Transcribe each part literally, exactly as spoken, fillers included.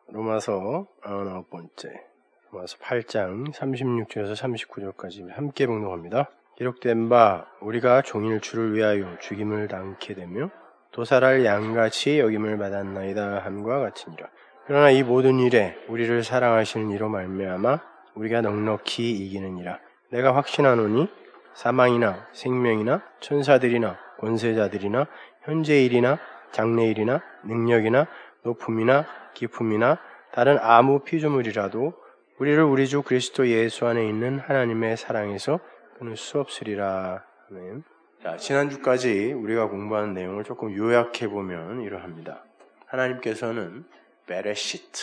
로마서 아흔아홉 번째, 로마서 팔 장 삼십육 절에서 삼십구 절까지 함께 봉독합니다. 기록된 바 우리가 종일 주를 위하여 죽임을 당케 되며 도살할 양같이 여김을 받았나이다 함과 같으니라. 그러나 이 모든 일에 우리를 사랑하시는 이로 말미암아 우리가 넉넉히 이기느니라. 내가 확신하노니 사망이나 생명이나 천사들이나 권세자들이나 현재일이나 장래일이나 능력이나 높음이나 깊음이나 다른 아무 피조물이라도 우리를 우리 주 그리스도 예수 안에 있는 하나님의 사랑에서 끊을 수 없으리라. 아멘. 자, 지난주까지 우리가 공부한 내용을 조금 요약해보면 이러합니다. 하나님께서는 베레시트,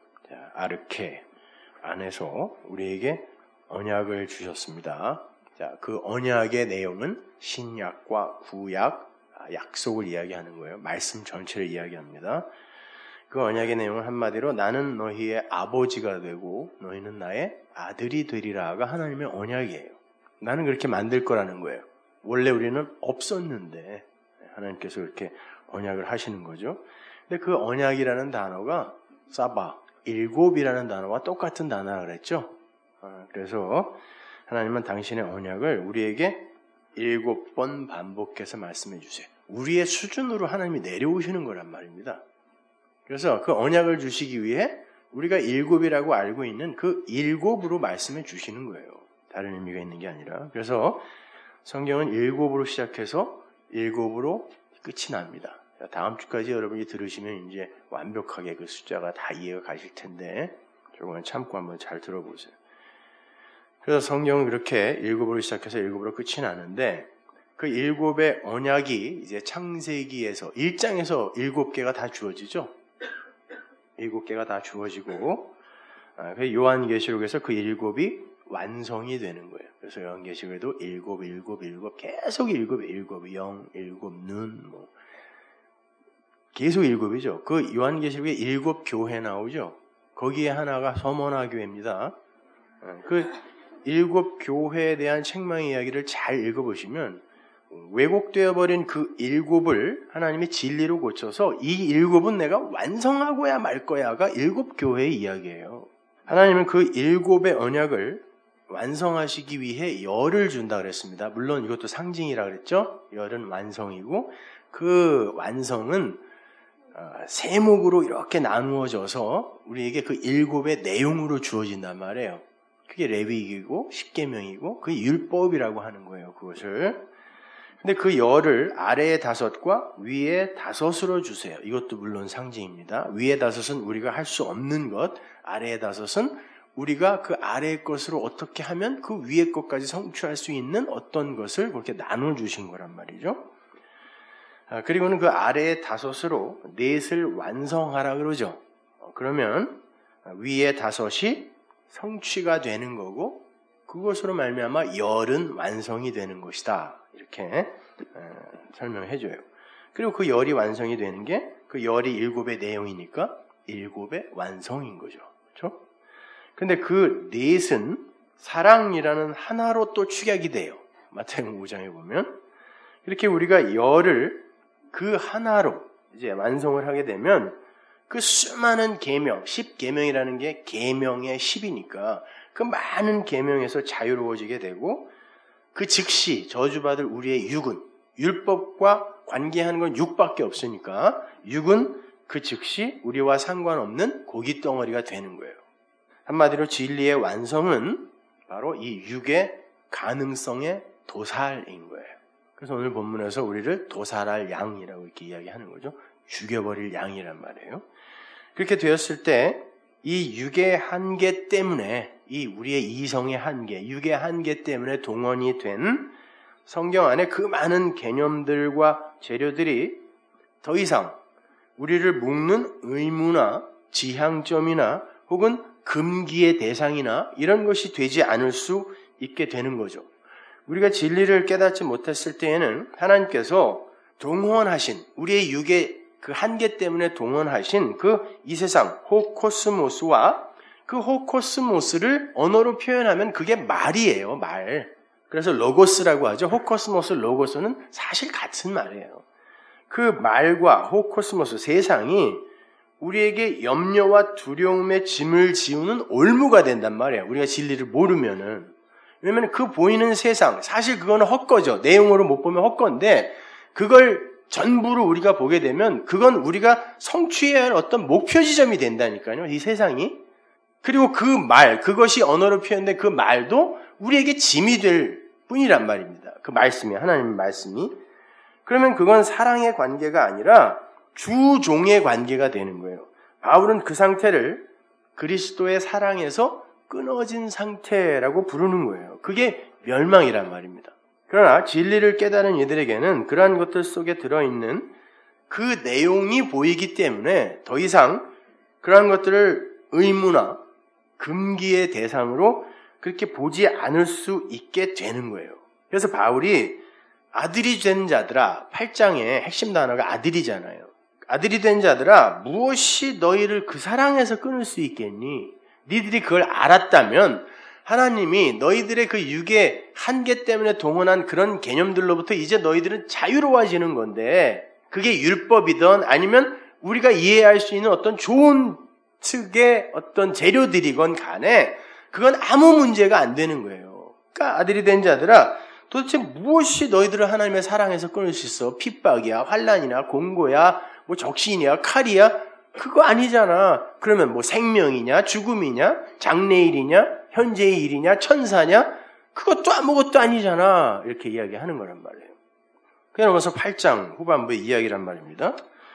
아르케 안에서 우리에게 언약을 주셨습니다. 자, 그 언약의 내용은 신약과 구약, 약속을 이야기하는 거예요. 말씀 전체를 이야기합니다. 그 언약의 내용은 한마디로 나는 너희의 아버지가 되고 너희는 나의 아들이 되리라가 하나님의 언약이에요. 나는 그렇게 만들 거라는 거예요. 원래 우리는 없었는데 하나님께서 그렇게 언약을 하시는 거죠. 근데 그 언약이라는 단어가 사바, 일곱이라는 단어와 똑같은 단어라 그랬죠. 그래서 하나님은 당신의 언약을 우리에게 일곱 번 반복해서 말씀해 주세요. 우리의 수준으로 하나님이 내려오시는 거란 말입니다. 그래서 그 언약을 주시기 위해 우리가 일곱이라고 알고 있는 그 일곱으로 말씀해 주시는 거예요. 다른 의미가 있는 게 아니라. 그래서 성경은 일곱으로 시작해서 일곱으로 끝이 납니다. 다음 주까지 여러분이 들으시면 이제 완벽하게 그 숫자가 다 이해가 가실 텐데 조금만 참고 한번 잘 들어보세요. 그래서 성경은 그렇게 일곱으로 시작해서 일곱으로 끝이 나는데 그 일곱의 언약이 이제 창세기에서 일 장에서 일곱 개가 다 주어지죠. 일곱 개가 다 주어지고 요한계시록에서 그 일곱이 완성이 되는 거예요. 그래서 요한계시록에도 일곱, 일곱, 일곱 계속 일곱, 일곱, 영, 일곱, 눈 뭐 계속 일곱이죠. 그 요한계시록에 일곱 교회 나오죠. 거기에 하나가 서머나 교회입니다. 그 일곱 교회에 대한 책망의 이야기를 잘 읽어보시면 왜곡되어 버린 그 일곱을 하나님이 진리로 고쳐서 이 일곱은 내가 완성하고야 말 거야가 일곱 교회의 이야기예요. 하나님은 그 일곱의 언약을 완성하시기 위해 열을 준다 그랬습니다. 물론 이것도 상징이라 그랬죠. 열은 완성이고 그 완성은 세목으로 이렇게 나누어져서 우리에게 그 일곱의 내용으로 주어진단 말이에요. 그게 레위기고 십계명이고 그게 율법이라고 하는 거예요. 그것을. 근데 그 열을 아래의 다섯과 위의 다섯으로 주세요. 이것도 물론 상징입니다. 위의 다섯은 우리가 할 수 없는 것, 아래의 다섯은 우리가 그 아래의 것으로 어떻게 하면 그 위의 것까지 성취할 수 있는 어떤 것을 그렇게 나눠주신 거란 말이죠. 아, 그리고는 그 아래의 다섯으로 넷을 완성하라 그러죠. 그러면 위의 다섯이 성취가 되는 거고 그것으로 말미암아 열은 완성이 되는 것이다. 이렇게 에, 설명해 줘요. 그리고 그 열이 완성이 되는 게 그 열이 일곱의 내용이니까 일곱의 완성인 거죠. 그렇죠? 근데 그 넷은 사랑이라는 하나로 또 축약이 돼요. 마태복음 오 장에 보면 이렇게 우리가 열을 그 하나로 이제 완성을 하게 되면 그 수많은 계명, 십 계명이라는 게 계명의 십이니까 그 많은 계명에서 자유로워지게 되고 그 즉시 저주받을 우리의 육은 율법과 관계하는 건 육밖에 없으니까 육은 그 즉시 우리와 상관없는 고기 덩어리가 되는 거예요. 한마디로 진리의 완성은 바로 이 육의 가능성의 도살인 거예요. 그래서 오늘 본문에서 우리를 도살할 양이라고 이렇게 이야기하는 거죠. 죽여버릴 양이란 말이에요. 그렇게 되었을 때 이 육의 한계 때문에 이 우리의 이성의 한계, 육의 한계 때문에 동원이 된 성경 안에 그 많은 개념들과 재료들이 더 이상 우리를 묶는 의무나 지향점이나 혹은 금기의 대상이나 이런 것이 되지 않을 수 있게 되는 거죠. 우리가 진리를 깨닫지 못했을 때에는 하나님께서 동원하신 우리의 육의 그 한계 때문에 동원하신 그 이 세상 호코스모스와 그 호코스모스를 언어로 표현하면 그게 말이에요. 말. 그래서 로고스라고 하죠. 호코스모스, 로고스는 사실 같은 말이에요. 그 말과 호코스모스 세상이 우리에게 염려와 두려움의 짐을 지우는 올무가 된단 말이에요. 우리가 진리를 모르면은. 왜냐면 그 보이는 세상, 사실 그거는 헛거죠. 내용으로 못 보면 헛건데, 그걸 전부로 우리가 보게 되면 그건 우리가 성취해야 할 어떤 목표 지점이 된다니까요. 이 세상이. 그리고 그 말, 그것이 언어로 표현된 그 말도 우리에게 짐이 될 뿐이란 말입니다. 그 말씀이, 하나님의 말씀이. 그러면 그건 사랑의 관계가 아니라 주종의 관계가 되는 거예요. 바울은 그 상태를 그리스도의 사랑에서 끊어진 상태라고 부르는 거예요. 그게 멸망이란 말입니다. 그러나 진리를 깨달은 이들에게는 그러한 것들 속에 들어있는 그 내용이 보이기 때문에 더 이상 그러한 것들을 의무나 금기의 대상으로 그렇게 보지 않을 수 있게 되는 거예요. 그래서 바울이 아들이 된 자들아, 팔 장의 핵심 단어가 아들이잖아요. 아들이 된 자들아, 무엇이 너희를 그 사랑에서 끊을 수 있겠니? 니들이 그걸 알았다면 하나님이 너희들의 그 육의 한계 때문에 동원한 그런 개념들로부터 이제 너희들은 자유로워지는 건데, 그게 율법이든 아니면 우리가 이해할 수 있는 어떤 좋은 측의 어떤 재료들이건 간에 그건 아무 문제가 안 되는 거예요. 그러니까 아들이 된 자들아, 도대체 무엇이 너희들을 하나님의 사랑에서 끊을 수 있어? 핍박이야, 환난이나 공고야, 뭐 적신이야, 칼이야? 그거 아니잖아. 그러면 뭐 생명이냐, 죽음이냐, 장래일이냐, 현재의 일이냐, 천사냐? 그것도 아무것도 아니잖아. 이렇게 이야기하는 거란 말이에요. 그러면서 팔 장 후반부의 이야기란 말입니다.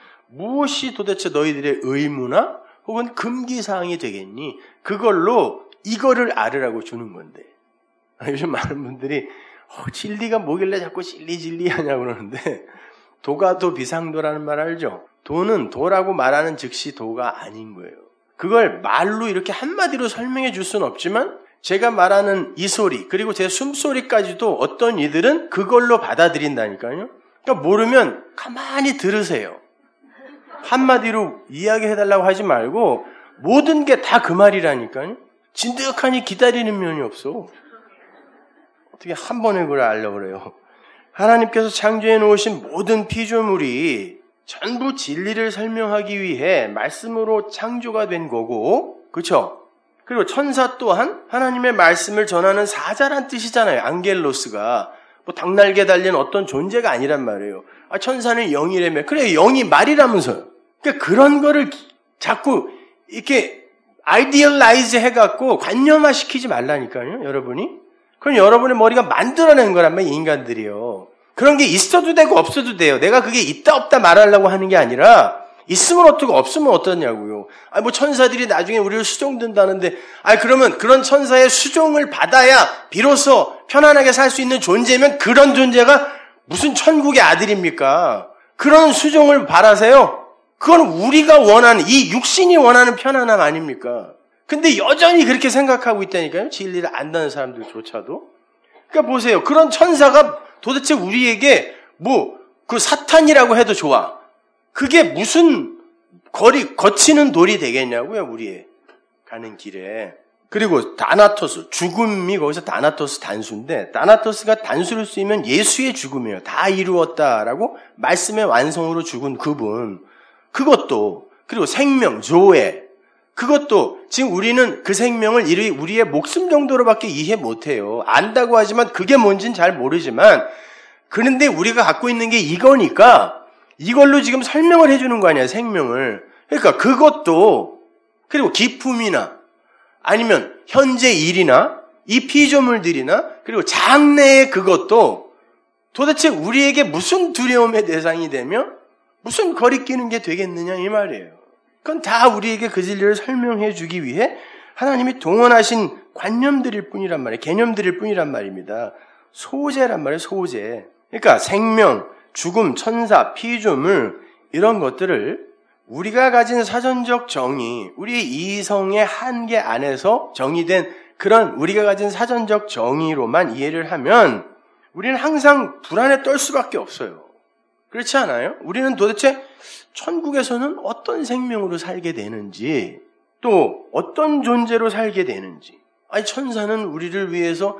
무엇이 도대체 너희들의 의무나 혹은 금기사항이 되겠니? 그걸로 이거를 알으라고 주는 건데. 요즘 많은 분들이 어, 진리가 뭐길래 자꾸 진리 진리 하냐고 그러는데, 도가 도 비상도라는 말 알죠? 도는 도라고 말하는 즉시 도가 아닌 거예요. 그걸 말로 이렇게 한마디로 설명해 줄 수는 없지만 제가 말하는 이 소리 그리고 제 숨소리까지도 어떤 이들은 그걸로 받아들인다니까요. 그러니까 모르면 가만히 들으세요. 한마디로 이야기해달라고 하지 말고 모든 게 다 그 말이라니까요. 진득하니 기다리는 면이 없어. 어떻게 한 번에 그걸 알려고 그래요. 하나님께서 창조해 놓으신 모든 피조물이 전부 진리를 설명하기 위해 말씀으로 창조가 된 거고, 그렇죠? 그리고 천사 또한 하나님의 말씀을 전하는 사자란 뜻이잖아요. 앙겔로스가 뭐 닭날개 달린 어떤 존재가 아니란 말이에요. 아, 천사는 영이라며. 그래, 영이 말이라면서요. 그러니까 그런 거를 자꾸 이렇게 아이디얼라이즈 해갖고 관념화 시키지 말라니까요, 여러분이. 그럼 여러분의 머리가 만들어낸 거란 말이에요, 인간들이요. 그런 게 있어도 되고 없어도 돼요. 내가 그게 있다 없다 말하려고 하는 게 아니라 있으면 어떻고 없으면 어떠냐고요. 아, 뭐 천사들이 나중에 우리를 수종든다는데, 아, 그러면 그런 천사의 수종을 받아야 비로소 편안하게 살 수 있는 존재면 그런 존재가 무슨 천국의 아들입니까? 그런 수종을 바라세요? 그건 우리가 원하는, 이 육신이 원하는 편안함 아닙니까? 근데 여전히 그렇게 생각하고 있다니까요. 진리를 안다는 사람들조차도. 그러니까 보세요. 그런 천사가 도대체 우리에게 뭐 그 사탄이라고 해도 좋아. 그게 무슨 거리 거치는 돌이 되겠냐고요. 우리의 가는 길에. 그리고 다나토스, 죽음이 거기서 다나토스 단수인데, 다나토스가 단수를 쓰면 예수의 죽음이에요. 다 이루었다라고 말씀의 완성으로 죽은 그분. 그것도, 그리고 생명, 조에, 그것도 지금 우리는 그 생명을 우리의 목숨 정도로밖에 이해 못해요. 안다고 하지만 그게 뭔지는 잘 모르지만, 그런데 우리가 갖고 있는 게 이거니까 이걸로 지금 설명을 해주는 거 아니야, 생명을. 그러니까 그것도, 그리고 기품이나 아니면 현재 일이나 이 피조물들이나 그리고 장래의 그것도 도대체 우리에게 무슨 두려움의 대상이 되며 무슨 거리끼는 게 되겠느냐 이 말이에요. 그건 다 우리에게 그 진리를 설명해 주기 위해 하나님이 동원하신 관념들일 뿐이란 말이에요. 개념들일 뿐이란 말입니다. 소재란 말이에요. 소재. 그러니까 생명, 죽음, 천사, 피조물 이런 것들을 우리가 가진 사전적 정의, 우리의 이성의 한계 안에서 정의된 그런 우리가 가진 사전적 정의로만 이해를 하면 우리는 항상 불안에 떨 수밖에 없어요. 그렇지 않아요? 우리는 도대체 천국에서는 어떤 생명으로 살게 되는지, 또 어떤 존재로 살게 되는지. 아니, 천사는 우리를 위해서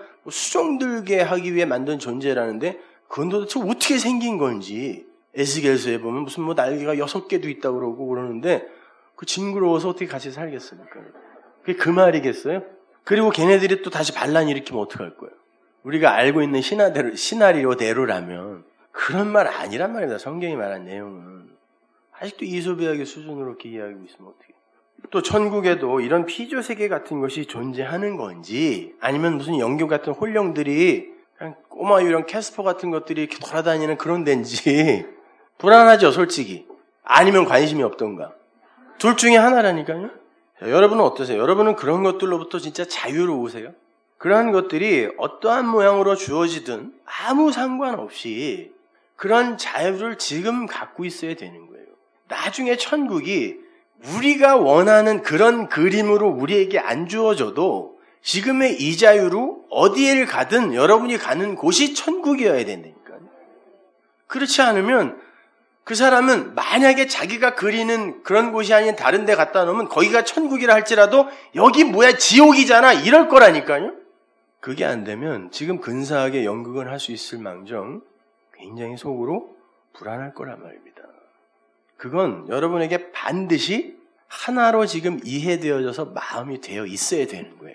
수종들게 하기 위해 만든 존재라는데 그건 도대체 어떻게 생긴 건지. 에스겔서에 보면 무슨 뭐 날개가 여섯 개도 있다고 그러고 그러는데 그 징그러워서 어떻게 같이 살겠습니까? 그게 그 말이겠어요? 그리고 걔네들이 또 다시 반란 일으키면 어떡할 거예요? 우리가 알고 있는 시나대로, 시나리오대로라면 그런 말 아니란 말입니다. 성경이 말한 내용은. 아직도 이소비하게 수준으로 이렇게 이해하고 있으면 어떻게. 또 천국에도 이런 피조세계 같은 것이 존재하는 건지 아니면 무슨 영교 같은 홀령들이 그냥 꼬마 유령 캐스퍼 같은 것들이 이렇게 돌아다니는 그런 데인지 불안하죠, 솔직히. 아니면 관심이 없던가. 둘 중에 하나라니까요. 자, 여러분은 어떠세요? 여러분은 그런 것들로부터 진짜 자유로우세요? 그러한 것들이 어떠한 모양으로 주어지든 아무 상관없이 그런 자유를 지금 갖고 있어야 되는 거예요. 나중에 천국이 우리가 원하는 그런 그림으로 우리에게 안 주어져도 지금의 이 자유로 어디를 가든 여러분이 가는 곳이 천국이어야 된다니까요. 그렇지 않으면 그 사람은 만약에 자기가 그리는 그런 곳이 아닌 다른 데 갖다 놓으면 거기가 천국이라 할지라도 여기 뭐야 지옥이잖아 이럴 거라니까요. 그게 안 되면 지금 근사하게 연극을 할 수 있을 망정 굉장히 속으로 불안할 거란 말입니다. 그건 여러분에게 반드시 하나로 지금 이해되어져서 마음이 되어 있어야 되는 거예요.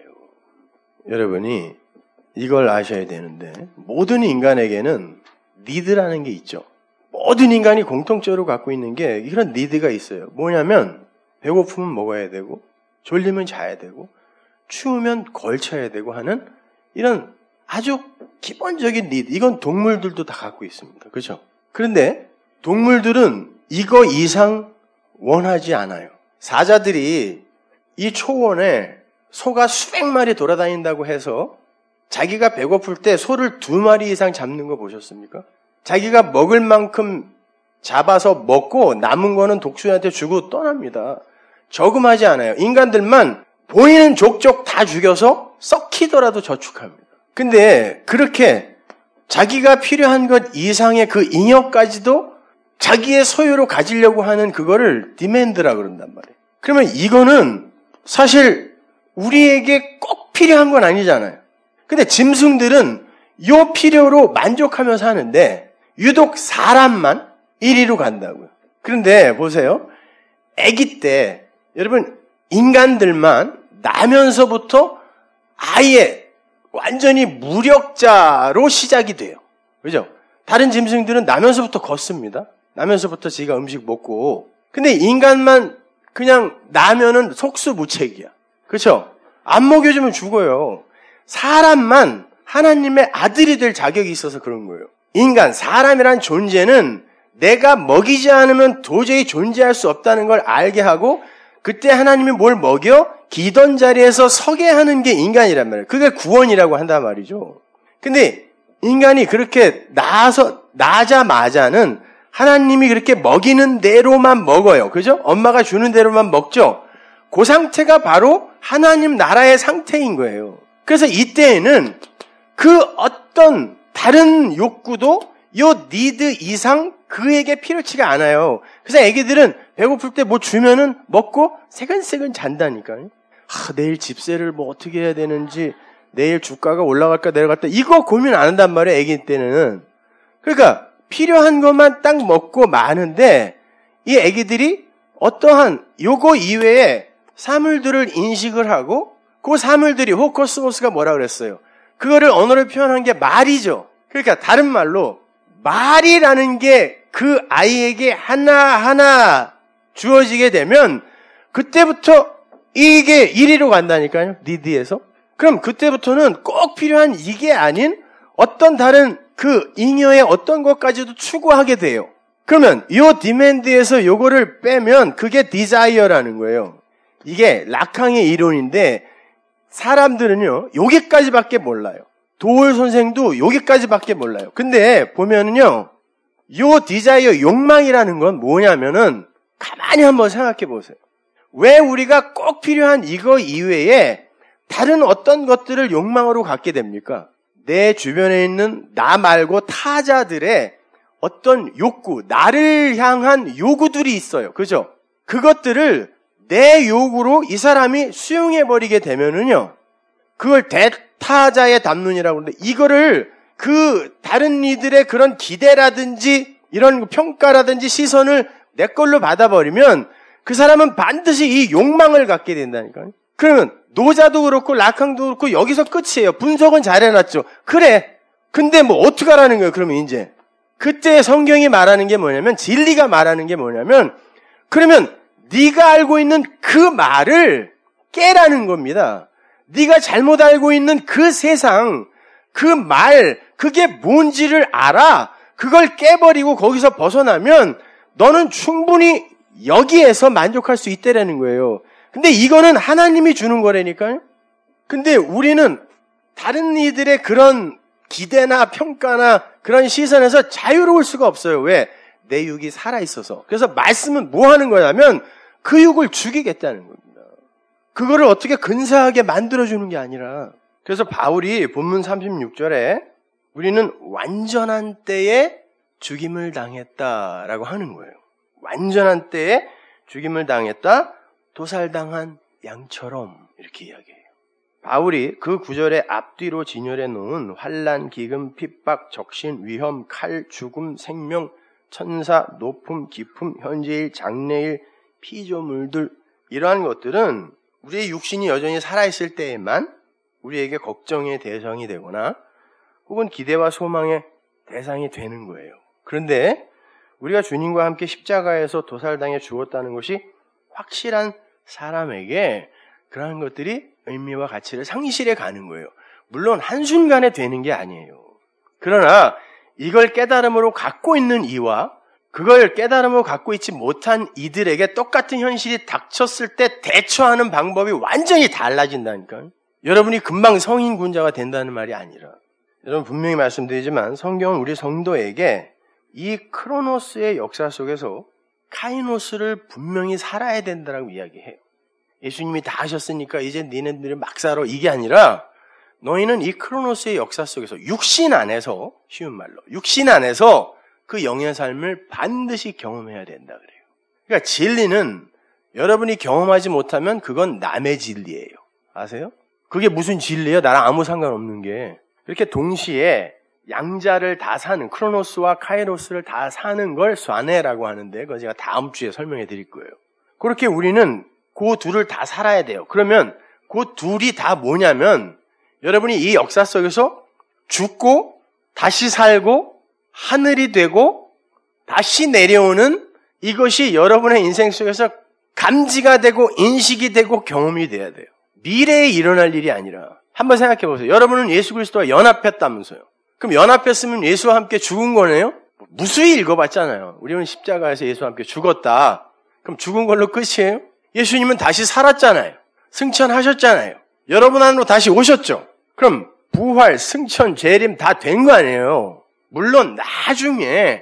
여러분이 이걸 아셔야 되는데 모든 인간에게는 니드라는 게 있죠. 모든 인간이 공통적으로 갖고 있는 게 이런 니드가 있어요. 뭐냐면 배고프면 먹어야 되고 졸리면 자야 되고 추우면 걸쳐야 되고 하는 이런 아주 기본적인 니드. 이건 동물들도 다 갖고 있습니다. 그렇죠? 그런데 동물들은 이거 이상 원하지 않아요. 사자들이 이 초원에 소가 수백 마리 돌아다닌다고 해서 자기가 배고플 때 소를 두 마리 이상 잡는 거 보셨습니까? 자기가 먹을 만큼 잡아서 먹고 남은 거는 독수리한테 주고 떠납니다. 저금하지 않아요. 인간들만 보이는 족족 다 죽여서 썩히더라도 저축합니다. 근데 그렇게 자기가 필요한 것 이상의 그 잉여까지도 자기의 소유로 가지려고 하는 그거를 디맨드라 그런단 말이에요. 그러면 이거는 사실 우리에게 꼭 필요한 건 아니잖아요. 근데 짐승들은 요 필요로 만족하면서 하는데 유독 사람만 일 위로 간다고요. 그런데 보세요. 아기 때 여러분 인간들만 나면서부터 아예 완전히 무력자로 시작이 돼요. 그죠? 다른 짐승들은 나면서부터 걷습니다. 나면서부터 지가 음식 먹고. 근데 인간만 그냥 나면은 속수무책이야. 그렇죠? 안 먹여주면 죽어요. 사람만 하나님의 아들이 될 자격이 있어서 그런 거예요. 인간, 사람이란 존재는 내가 먹이지 않으면 도저히 존재할 수 없다는 걸 알게 하고 그때 하나님이 뭘 먹여? 기던 자리에서 서게 하는 게 인간이란 말이에요. 그게 구원이라고 한단 말이죠. 근데 인간이 그렇게 나서, 나자마자는 하나님이 그렇게 먹이는 대로만 먹어요. 그죠? 엄마가 주는 대로만 먹죠? 그 상태가 바로 하나님 나라의 상태인 거예요. 그래서 이때에는 그 어떤 다른 욕구도 요 니드 이상 그에게 필요치가 않아요. 그래서 애기들은 배고플 때 뭐 주면은 먹고 새근새근 잔다니까요. 아, 내일 집세를 뭐 어떻게 해야 되는지, 내일 주가가 올라갈까 내려갈까 이거 고민 안 한단 말이에요. 애기 때는. 그러니까 필요한 것만 딱 먹고 마는데 이 애기들이 어떠한 요거 이외에 사물들을 인식을 하고 그 사물들이 호코스모스가 뭐라 그랬어요? 그거를 언어로 표현한 게 말이죠. 그러니까 다른 말로 말이라는 게 그 아이에게 하나하나 주어지게 되면 그때부터 이게 일 위로 간다니까요. 니드에서. 그럼 그때부터는 꼭 필요한 이게 아닌 어떤 다른 그 잉여의 어떤 것까지도 추구하게 돼요. 그러면 요 디맨드에서 요거를 빼면 그게 디자이어라는 거예요. 이게 라캉의 이론인데 사람들은요 여기까지밖에 몰라요. 도울 선생도 여기까지밖에 몰라요. 근데 보면은요 요 디자이어 욕망이라는 건 뭐냐면은 가만히 한번 생각해 보세요. 왜 우리가 꼭 필요한 이거 이외에 다른 어떤 것들을 욕망으로 갖게 됩니까? 내 주변에 있는 나 말고 타자들의 어떤 욕구, 나를 향한 요구들이 있어요. 그죠? 그것들을 내 요구로 이 사람이 수용해버리게 되면은요, 그걸 대타자의 담론이라고 하는데, 이거를 그 다른 이들의 그런 기대라든지 이런 평가라든지 시선을 내 걸로 받아버리면 그 사람은 반드시 이 욕망을 갖게 된다니까요. 그러면 노자도 그렇고 라캉도 그렇고 여기서 끝이에요. 분석은 잘 해놨죠. 그래. 근데 뭐 어떡하라는 거예요. 그러면 이제 그때 성경이 말하는 게 뭐냐면, 진리가 말하는 게 뭐냐면, 그러면 네가 알고 있는 그 말을 깨라는 겁니다. 네가 잘못 알고 있는 그 세상, 그 말, 그게 뭔지를 알아. 그걸 깨버리고 거기서 벗어나면 너는 충분히 여기에서 만족할 수 있다라는 거예요. 근데 이거는 하나님이 주는 거라니까요. 근데 우리는 다른 이들의 그런 기대나 평가나 그런 시선에서 자유로울 수가 없어요. 왜? 내 육이 살아있어서. 그래서 말씀은 뭐 하는 거냐면 그 육을 죽이겠다는 겁니다. 그거를 어떻게 근사하게 만들어주는 게 아니라. 그래서 바울이 본문 삼십육 절에 우리는 완전한 때에 죽임을 당했다라고 하는 거예요. 완전한 때에 죽임을 당했다, 도살당한 양처럼 이렇게 이야기해요. 바울이 그 구절에 앞뒤로 진열해 놓은 환난, 기금, 핍박, 적신, 위험, 칼, 죽음, 생명, 천사, 높음, 깊음, 현재일, 장래일, 피조물들, 이러한 것들은 우리의 육신이 여전히 살아있을 때에만 우리에게 걱정의 대상이 되거나 혹은 기대와 소망의 대상이 되는 거예요. 그런데 우리가 주님과 함께 십자가에서 도살당해 죽었다는 것이 확실한 사람에게 그러한 것들이 의미와 가치를 상실해 가는 거예요. 물론 한순간에 되는 게 아니에요. 그러나 이걸 깨달음으로 갖고 있는 이와 그걸 깨달음으로 갖고 있지 못한 이들에게 똑같은 현실이 닥쳤을 때 대처하는 방법이 완전히 달라진다니까요. 여러분이 금방 성인 군자가 된다는 말이 아니라, 여러분 분명히 말씀드리지만 성경은 우리 성도에게 이 크로노스의 역사 속에서 카이노스를 분명히 살아야 된다라고 이야기해요. 예수님이 다 하셨으니까 이제 니네들이 막 살아, 이게 아니라 너희는 이 크로노스의 역사 속에서 육신 안에서, 쉬운 말로 육신 안에서 그 영의 삶을 반드시 경험해야 된다 그래요. 그러니까 진리는 여러분이 경험하지 못하면 그건 남의 진리예요. 아세요? 그게 무슨 진리예요? 나랑 아무 상관없는 게. 이렇게 동시에 양자를 다 사는, 크로노스와 카이로스를 다 사는 걸 쏴네라고 하는데 그거 제가 다음 주에 설명해 드릴 거예요. 그렇게 우리는 그 둘을 다 살아야 돼요. 그러면 그 둘이 다 뭐냐면 여러분이 이 역사 속에서 죽고 다시 살고 하늘이 되고 다시 내려오는 이것이 여러분의 인생 속에서 감지가 되고 인식이 되고 경험이 돼야 돼요. 미래에 일어날 일이 아니라. 한번 생각해 보세요. 여러분은 예수 그리스도와 연합했다면서요. 그럼 연합했으면 예수와 함께 죽은 거네요? 무수히 읽어봤잖아요. 우리는 십자가에서 예수와 함께 죽었다. 그럼 죽은 걸로 끝이에요? 예수님은 다시 살았잖아요. 승천하셨잖아요. 여러분 안으로 다시 오셨죠. 그럼 부활, 승천, 재림 다 된 거 아니에요. 물론 나중에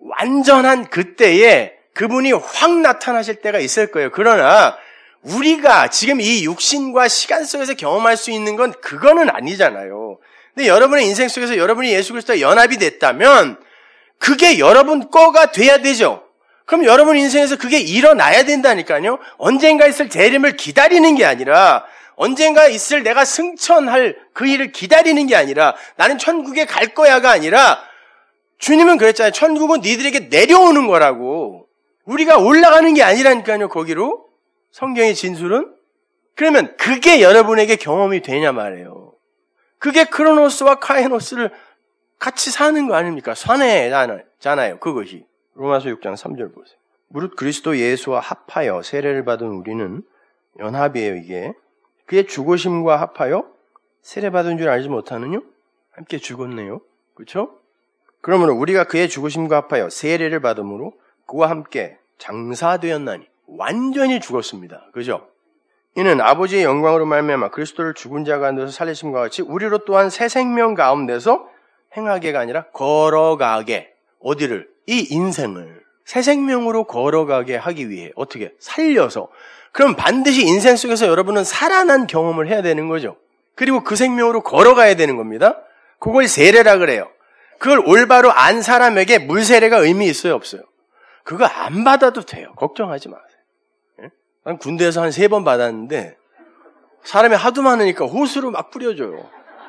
완전한 그때에 그분이 확 나타나실 때가 있을 거예요. 그러나 우리가 지금 이 육신과 시간 속에서 경험할 수 있는 건 그거는 아니잖아요. 근데 여러분의 인생 속에서 여러분이 예수 그리스도와 연합이 됐다면 그게 여러분 거가 돼야 되죠. 그럼 여러분 인생에서 그게 일어나야 된다니까요. 언젠가 있을 재림을 기다리는 게 아니라, 언젠가 있을 내가 승천할 그 일을 기다리는 게 아니라, 나는 천국에 갈 거야가 아니라, 주님은 그랬잖아요. 천국은 니들에게 내려오는 거라고. 우리가 올라가는 게 아니라니까요, 거기로. 성경의 진술은. 그러면 그게 여러분에게 경험이 되냐 말이에요. 그게 크로노스와 카이노스를 같이 사는 거 아닙니까? 쏴내잖아요, 그것이. 로마서 육 장 삼 절 보세요. 무릇 그리스도 예수와 합하여 세례를 받은 우리는 연합이에요, 이게. 그의 죽으심과 합하여 세례 받은 줄 알지 못하느냐? 함께 죽었네요. 그렇죠? 그러므로 우리가 그의 죽으심과 합하여 세례를 받음으로 그와 함께 장사되었나니 완전히 죽었습니다. 그죠? 이는 아버지의 영광으로 말미암아 그리스도를 죽은 자 가운데서 살리심과 같이 우리로 또한 새 생명 가운데서 행하게가 아니라 걸어가게. 어디를? 이 인생을 새 생명으로 걸어가게 하기 위해 어떻게? 살려서. 그럼 반드시 인생 속에서 여러분은 살아난 경험을 해야 되는 거죠. 그리고 그 생명으로 걸어가야 되는 겁니다. 그걸 세례라 그래요. 그걸 올바로 안 사람에게 물세례가 의미 있어요, 없어요? 그거 안 받아도 돼요. 걱정하지 마세요. 예? 난 군대에서 한 세 번 받았는데 사람이 하도 많으니까 호수로 막 뿌려줘요.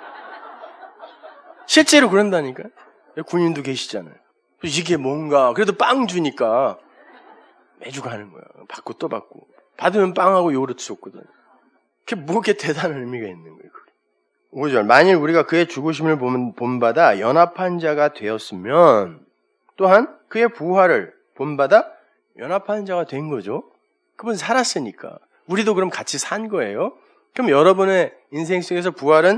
실제로 그런다니까요. 군인도 계시잖아요. 이게 뭔가 그래도 빵 주니까 매주 가는 거야. 받고 또 받고. 받으면 빵하고 요구르트 줬거든. 그게 뭐 이렇게 대단한 의미가 있는 거예요. 오 절. 만일 우리가 그의 죽으심을 본받아 연합한 자가 되었으면 또한 그의 부활을 본받아 연합한 자가 된 거죠. 그분 살았으니까. 우리도 그럼 같이 산 거예요. 그럼 여러분의 인생 속에서 부활은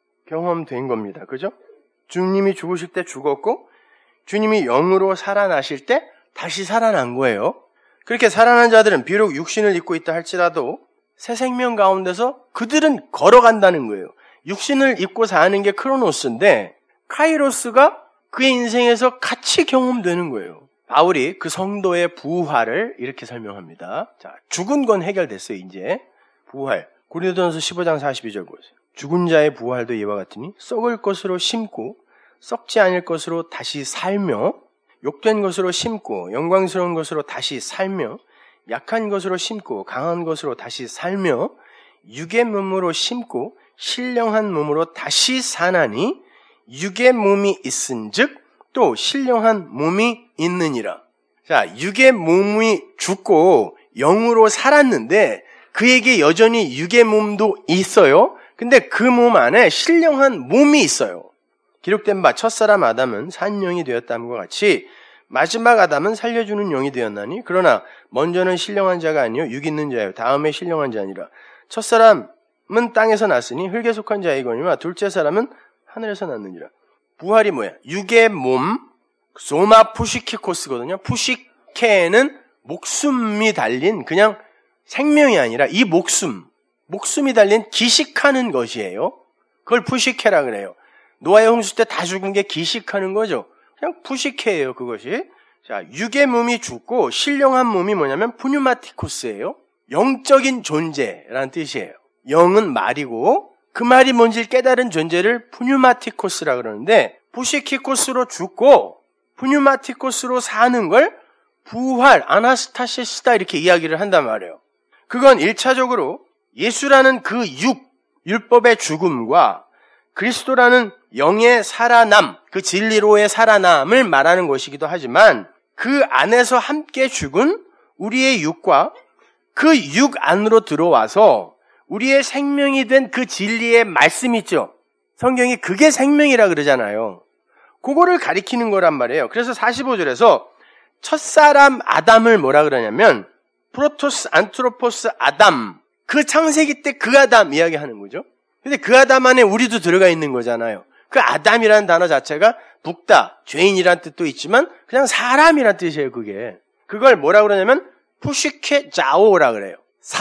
경험된 겁니다. 그죠? 주님이 죽으실 때 죽었고 주님이 영으로 살아나실 때 다시 살아난 거예요. 그렇게 살아난 자들은 비록 육신을 입고 있다 할지라도 새 생명 가운데서 그들은 걸어간다는 거예요. 육신을 입고 사는 게 크로노스인데 카이로스가 그의 인생에서 같이 경험되는 거예요. 바울이 그 성도의 부활을 이렇게 설명합니다. 자, 죽은 건 해결됐어요. 이제 부활. 고린도전서 십오 장 사십이 절 보세요. 죽은 자의 부활도 이와 같으니 썩을 것으로 심고 썩지 않을 것으로 다시 살며 욕된 것으로 심고 영광스러운 것으로 다시 살며 약한 것으로 심고 강한 것으로 다시 살며 육의 몸으로 심고 신령한 몸으로 다시 사나니 육의 몸이 있은즉 또 신령한 몸이 있느니라. 자, 육의 몸이 죽고 영으로 살았는데 그에게 여전히 육의 몸도 있어요. 근데 그 몸 안에 신령한 몸이 있어요. 기록된 바 첫사람 아담은 산 영이 되었다는 것 같이 마지막 아담은 살려주는 영이 되었나니 그러나 먼저는 신령한 자가 아니요 육 있는 자요 다음에 신령한 자니라. 첫사람은 땅에서 났으니 흙에 속한 자이거니와 둘째 사람은 하늘에서 났느니라. 부활이 뭐야? 육의 몸, 소마 푸시키코스거든요. 푸시케는 목숨이 달린 그냥 생명이 아니라 이 목숨, 목숨이 달린 기식하는 것이에요. 그걸 푸시케라 그래요. 노아의 홍수 때 다 죽은 게 기식하는 거죠. 그냥 푸시케예요, 그것이. 자, 육의 몸이 죽고 신령한 몸이 뭐냐면 푸뉴마티코스예요. 영적인 존재라는 뜻이에요. 영은 말이고 그 말이 뭔지 깨달은 존재를 푸뉴마티코스라 그러는데 푸시키코스로 죽고 푸뉴마티코스로 사는 걸 부활, 아나스타시스다 이렇게 이야기를 한단 말이에요. 그건 일차적으로 예수라는 그 육, 율법의 죽음과 그리스도라는 영의 살아남, 그 진리로의 살아남을 말하는 것이기도 하지만 그 안에서 함께 죽은 우리의 육과 그 육 안으로 들어와서 우리의 생명이 된 그 진리의 말씀 있죠. 성경이 그게 생명이라 그러잖아요. 그거를 가리키는 거란 말이에요. 그래서 사십오 절에서 첫사람 아담을 뭐라 그러냐면 프로토스 안트로포스 아담, 그 창세기 때 그 아담 이야기하는 거죠. 근데 그 아담 안에 우리도 들어가 있는 거잖아요. 그 아담이라는 단어 자체가 묵다, 죄인이란 뜻도 있지만 그냥 사람이란 뜻이에요. 그게. 그걸 뭐라 그러냐면 푸시케 자오라 그래요.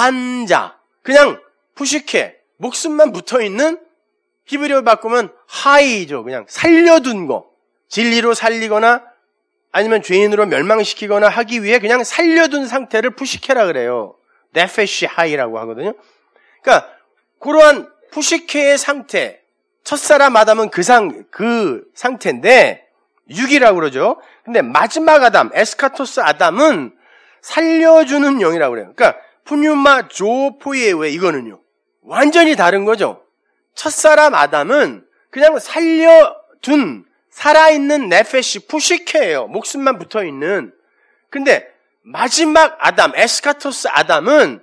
산자. 그냥 푸시케, 목숨만 붙어있는, 히브리어 바꾸면 하이죠. 그냥 살려둔 거. 진리로 살리거나 아니면 죄인으로 멸망시키거나 하기 위해 그냥 살려둔 상태를 푸시케라 그래요. 네페시 하이라고 하거든요. 그러니까 그러한 푸시케의 상태, 첫사람 아담은 그 상, 그 상태인데 육이라고 그러죠. 근데 마지막 아담, 에스카토스 아담은 살려주는 영이라고 그래요. 그러니까 푸뉴마 조포예왜 이거는요. 완전히 다른 거죠. 첫사람 아담은 그냥 살려둔 살아있는 네페시 푸시케예요. 목숨만 붙어있는. 근데 마지막 아담, 에스카토스 아담은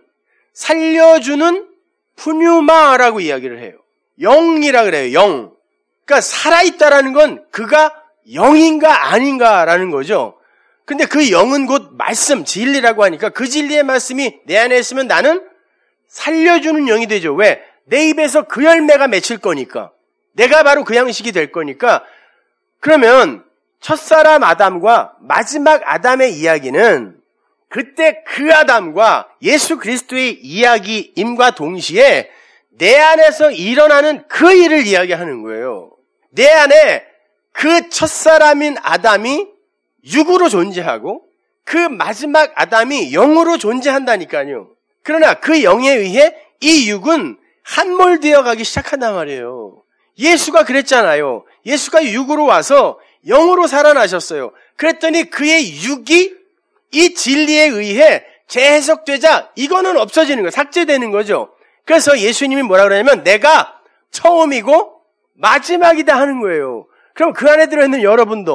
살려주는 푸뉴마라고 이야기를 해요. 영이라 그래요. 영. 그러니까 살아있다라는 건 그가 영인가 아닌가라는 거죠. 근데 그 영은 곧 말씀, 진리라고 하니까 그 진리의 말씀이 내 안에 있으면 나는 살려주는 영이 되죠. 왜? 내 입에서 그 열매가 맺힐 거니까. 내가 바로 그 양식이 될 거니까. 그러면 첫사람 아담과 마지막 아담의 이야기는 그때 그 아담과 예수 그리스도의 이야기임과 동시에 내 안에서 일어나는 그 일을 이야기하는 거예요. 내 안에 그 첫사람인 아담이 육으로 존재하고 그 마지막 아담이 영으로 존재한다니까요. 그러나 그 영에 의해 이 육은 함몰되어 가기 시작한단 말이에요. 예수가 그랬잖아요. 예수가 육으로 와서 영으로 살아나셨어요. 그랬더니 그의 육이 이 진리에 의해 재해석되자 이거는 없어지는 거예요. 삭제되는 거죠. 그래서 예수님이 뭐라 그러냐면 내가 처음이고 마지막이다 하는 거예요. 그럼 그 안에 들어있는 여러분도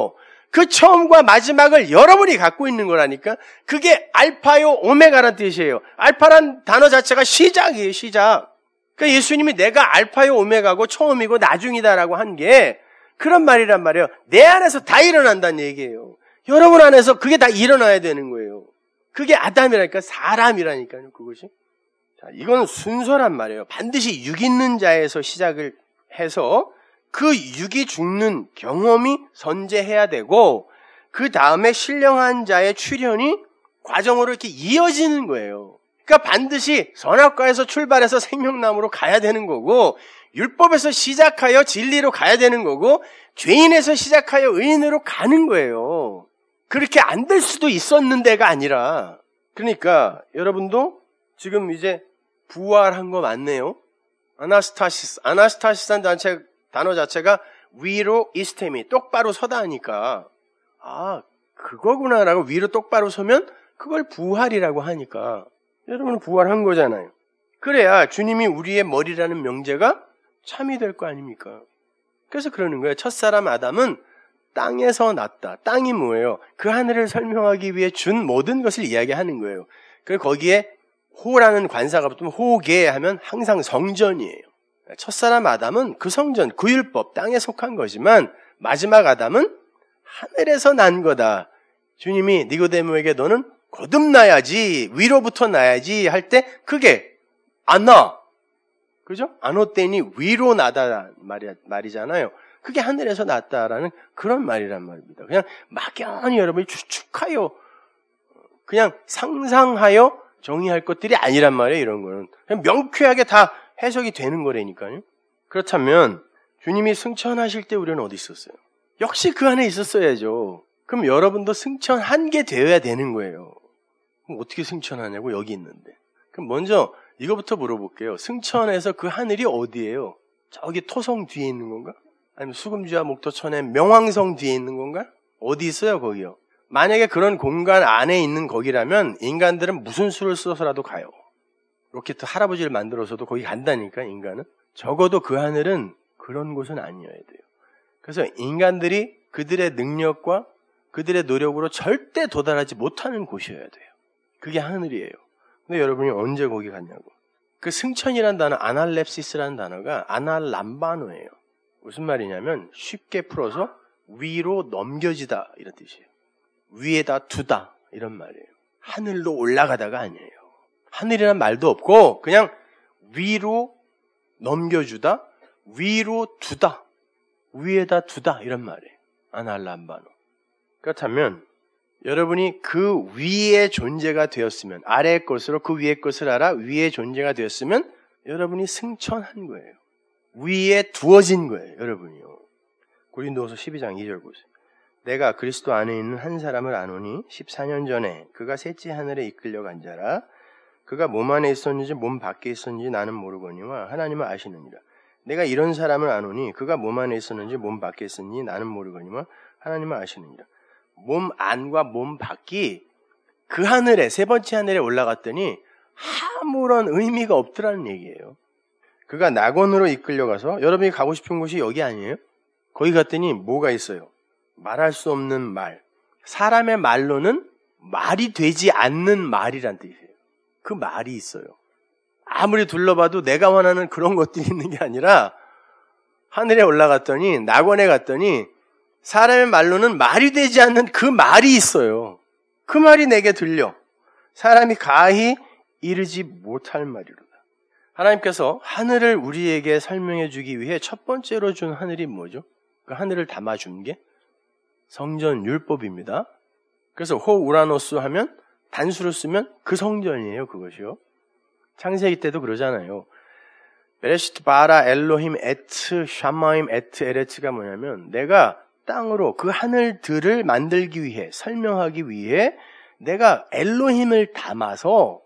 그 처음과 마지막을 여러분이 갖고 있는 거라니까. 그게 알파요 오메가란 뜻이에요. 알파란 단어 자체가 시작이에요. 시작. 그러니까 예수님이 내가 알파요 오메가고 처음이고 나중이다라고 한 게 그런 말이란 말이에요. 내 안에서 다 일어난다는 얘기예요. 여러분 안에서 그게 다 일어나야 되는 거예요. 그게 아담이라니까, 사람이라니까요, 그것이. 자, 이건 순서란 말이에요. 반드시 육 있는 자에서 시작을 해서 그 육이 죽는 경험이 선제해야 되고, 그 다음에 신령한 자의 출현이 과정으로 이렇게 이어지는 거예요. 그러니까 반드시 선악과에서 출발해서 생명나무로 가야 되는 거고, 율법에서 시작하여 진리로 가야 되는 거고, 죄인에서 시작하여 의인으로 가는 거예요. 그렇게 안 될 수도 있었는데가 아니라, 그러니까 여러분도 지금 이제 부활한 거 맞네요. 아나스타시스, 아나스타시스란 단체, 단어 자체가 위로 이스테미, 똑바로 서다 하니까, 아, 그거구나라고 위로 똑바로 서면 그걸 부활이라고 하니까 여러분은 부활한 거잖아요. 그래야 주님이 우리의 머리라는 명제가 참이 될 거 아닙니까? 그래서 그러는 거예요. 첫사람 아담은 땅에서 났다. 땅이 뭐예요? 그 하늘을 설명하기 위해 준 모든 것을 이야기하는 거예요. 그리고 거기에 호라는 관사가 붙으면 호계 하면 항상 성전이에요. 첫사람 아담은 그 성전, 그 율법, 땅에 속한 거지만 마지막 아담은 하늘에서 난 거다. 주님이 니고데모에게 너는 거듭나야지, 위로부터 나야지 할 때 그게 아나, 그죠? 아노떼니 위로 나다 말이, 말이잖아요. 그게 하늘에서 났다라는 그런 말이란 말입니다. 그냥 막연히 여러분이 추측하여, 그냥 상상하여 정의할 것들이 아니란 말이에요. 이런 거는 그냥 명쾌하게 다 해석이 되는 거라니까요. 그렇다면 주님이 승천하실 때 우리는 어디 있었어요? 역시 그 안에 있었어야죠. 그럼 여러분도 승천한 게 되어야 되는 거예요. 그럼 어떻게 승천하냐고, 여기 있는데. 그럼 먼저 이거부터 물어볼게요. 승천해서 그 하늘이 어디예요? 저기 토성 뒤에 있는 건가? 아니면 수금주와 목토천의 명왕성 뒤에 있는 건가? 어디 있어요, 거기요? 만약에 그런 공간 안에 있는 거기라면 인간들은 무슨 수를 써서라도 가요. 로켓 할아버지를 만들어서도 거기 간다니까, 인간은. 적어도 그 하늘은 그런 곳은 아니어야 돼요. 그래서 인간들이 그들의 능력과 그들의 노력으로 절대 도달하지 못하는 곳이어야 돼요. 그게 하늘이에요. 근데 여러분이 언제 거기 갔냐고. 그 승천이라는 단어, 아날렙시스라는 단어가 아날람바노예요. 무슨 말이냐면 쉽게 풀어서 위로 넘겨지다 이런 뜻이에요. 위에다 두다 이런 말이에요. 하늘로 올라가다가 아니에요. 하늘이란 말도 없고 그냥 위로 넘겨주다, 위로 두다, 위에다 두다 이런 말이에요. 아날람바노. 그렇다면 여러분이 그 위의 존재가 되었으면, 아래의 것으로 그 위의 것을 알아 위의 존재가 되었으면 여러분이 승천한 거예요. 위에 두어진 거예요. 여러분이요. 고린도후서 십이 장 이 절 보세요. 내가 그리스도 안에 있는 한 사람을 아노니 십사 년 전에 그가 셋째 하늘에 이끌려 간 자라. 그가 몸 안에 있었는지 몸 밖에 있었는지 나는 모르거니와 하나님은 아시느니라. 내가 이런 사람을 아노니 그가 몸 안에 있었는지 몸 밖에 있었는지 나는 모르거니와 하나님은 아시느니라. 몸 안과 몸 밖이 그 하늘에, 세 번째 하늘에 올라갔더니 아무런 의미가 없더라는 얘기예요. 그가 낙원으로 이끌려가서, 여러분이 가고 싶은 곳이 여기 아니에요? 거기 갔더니 뭐가 있어요? 말할 수 없는 말. 사람의 말로는 말이 되지 않는 말이란 뜻이에요. 그 말이 있어요. 아무리 둘러봐도 내가 원하는 그런 것들이 있는 게 아니라 하늘에 올라갔더니, 낙원에 갔더니 사람의 말로는 말이 되지 않는 그 말이 있어요. 그 말이 내게 들려. 사람이 가히 이르지 못할 말이로다. 하나님께서 하늘을 우리에게 설명해 주기 위해 첫 번째로 준 하늘이 뭐죠? 그 하늘을 담아준 게 성전 율법입니다. 그래서 호 우라노스 하면 단수로 쓰면 그 성전이에요. 그것이요. 창세기 때도 그러잖아요. 베레시트 바라 엘로힘 에트 샤마임 에트 에레츠가 뭐냐면 내가 땅으로 그 하늘들을 만들기 위해, 설명하기 위해 내가 엘로힘을 담아서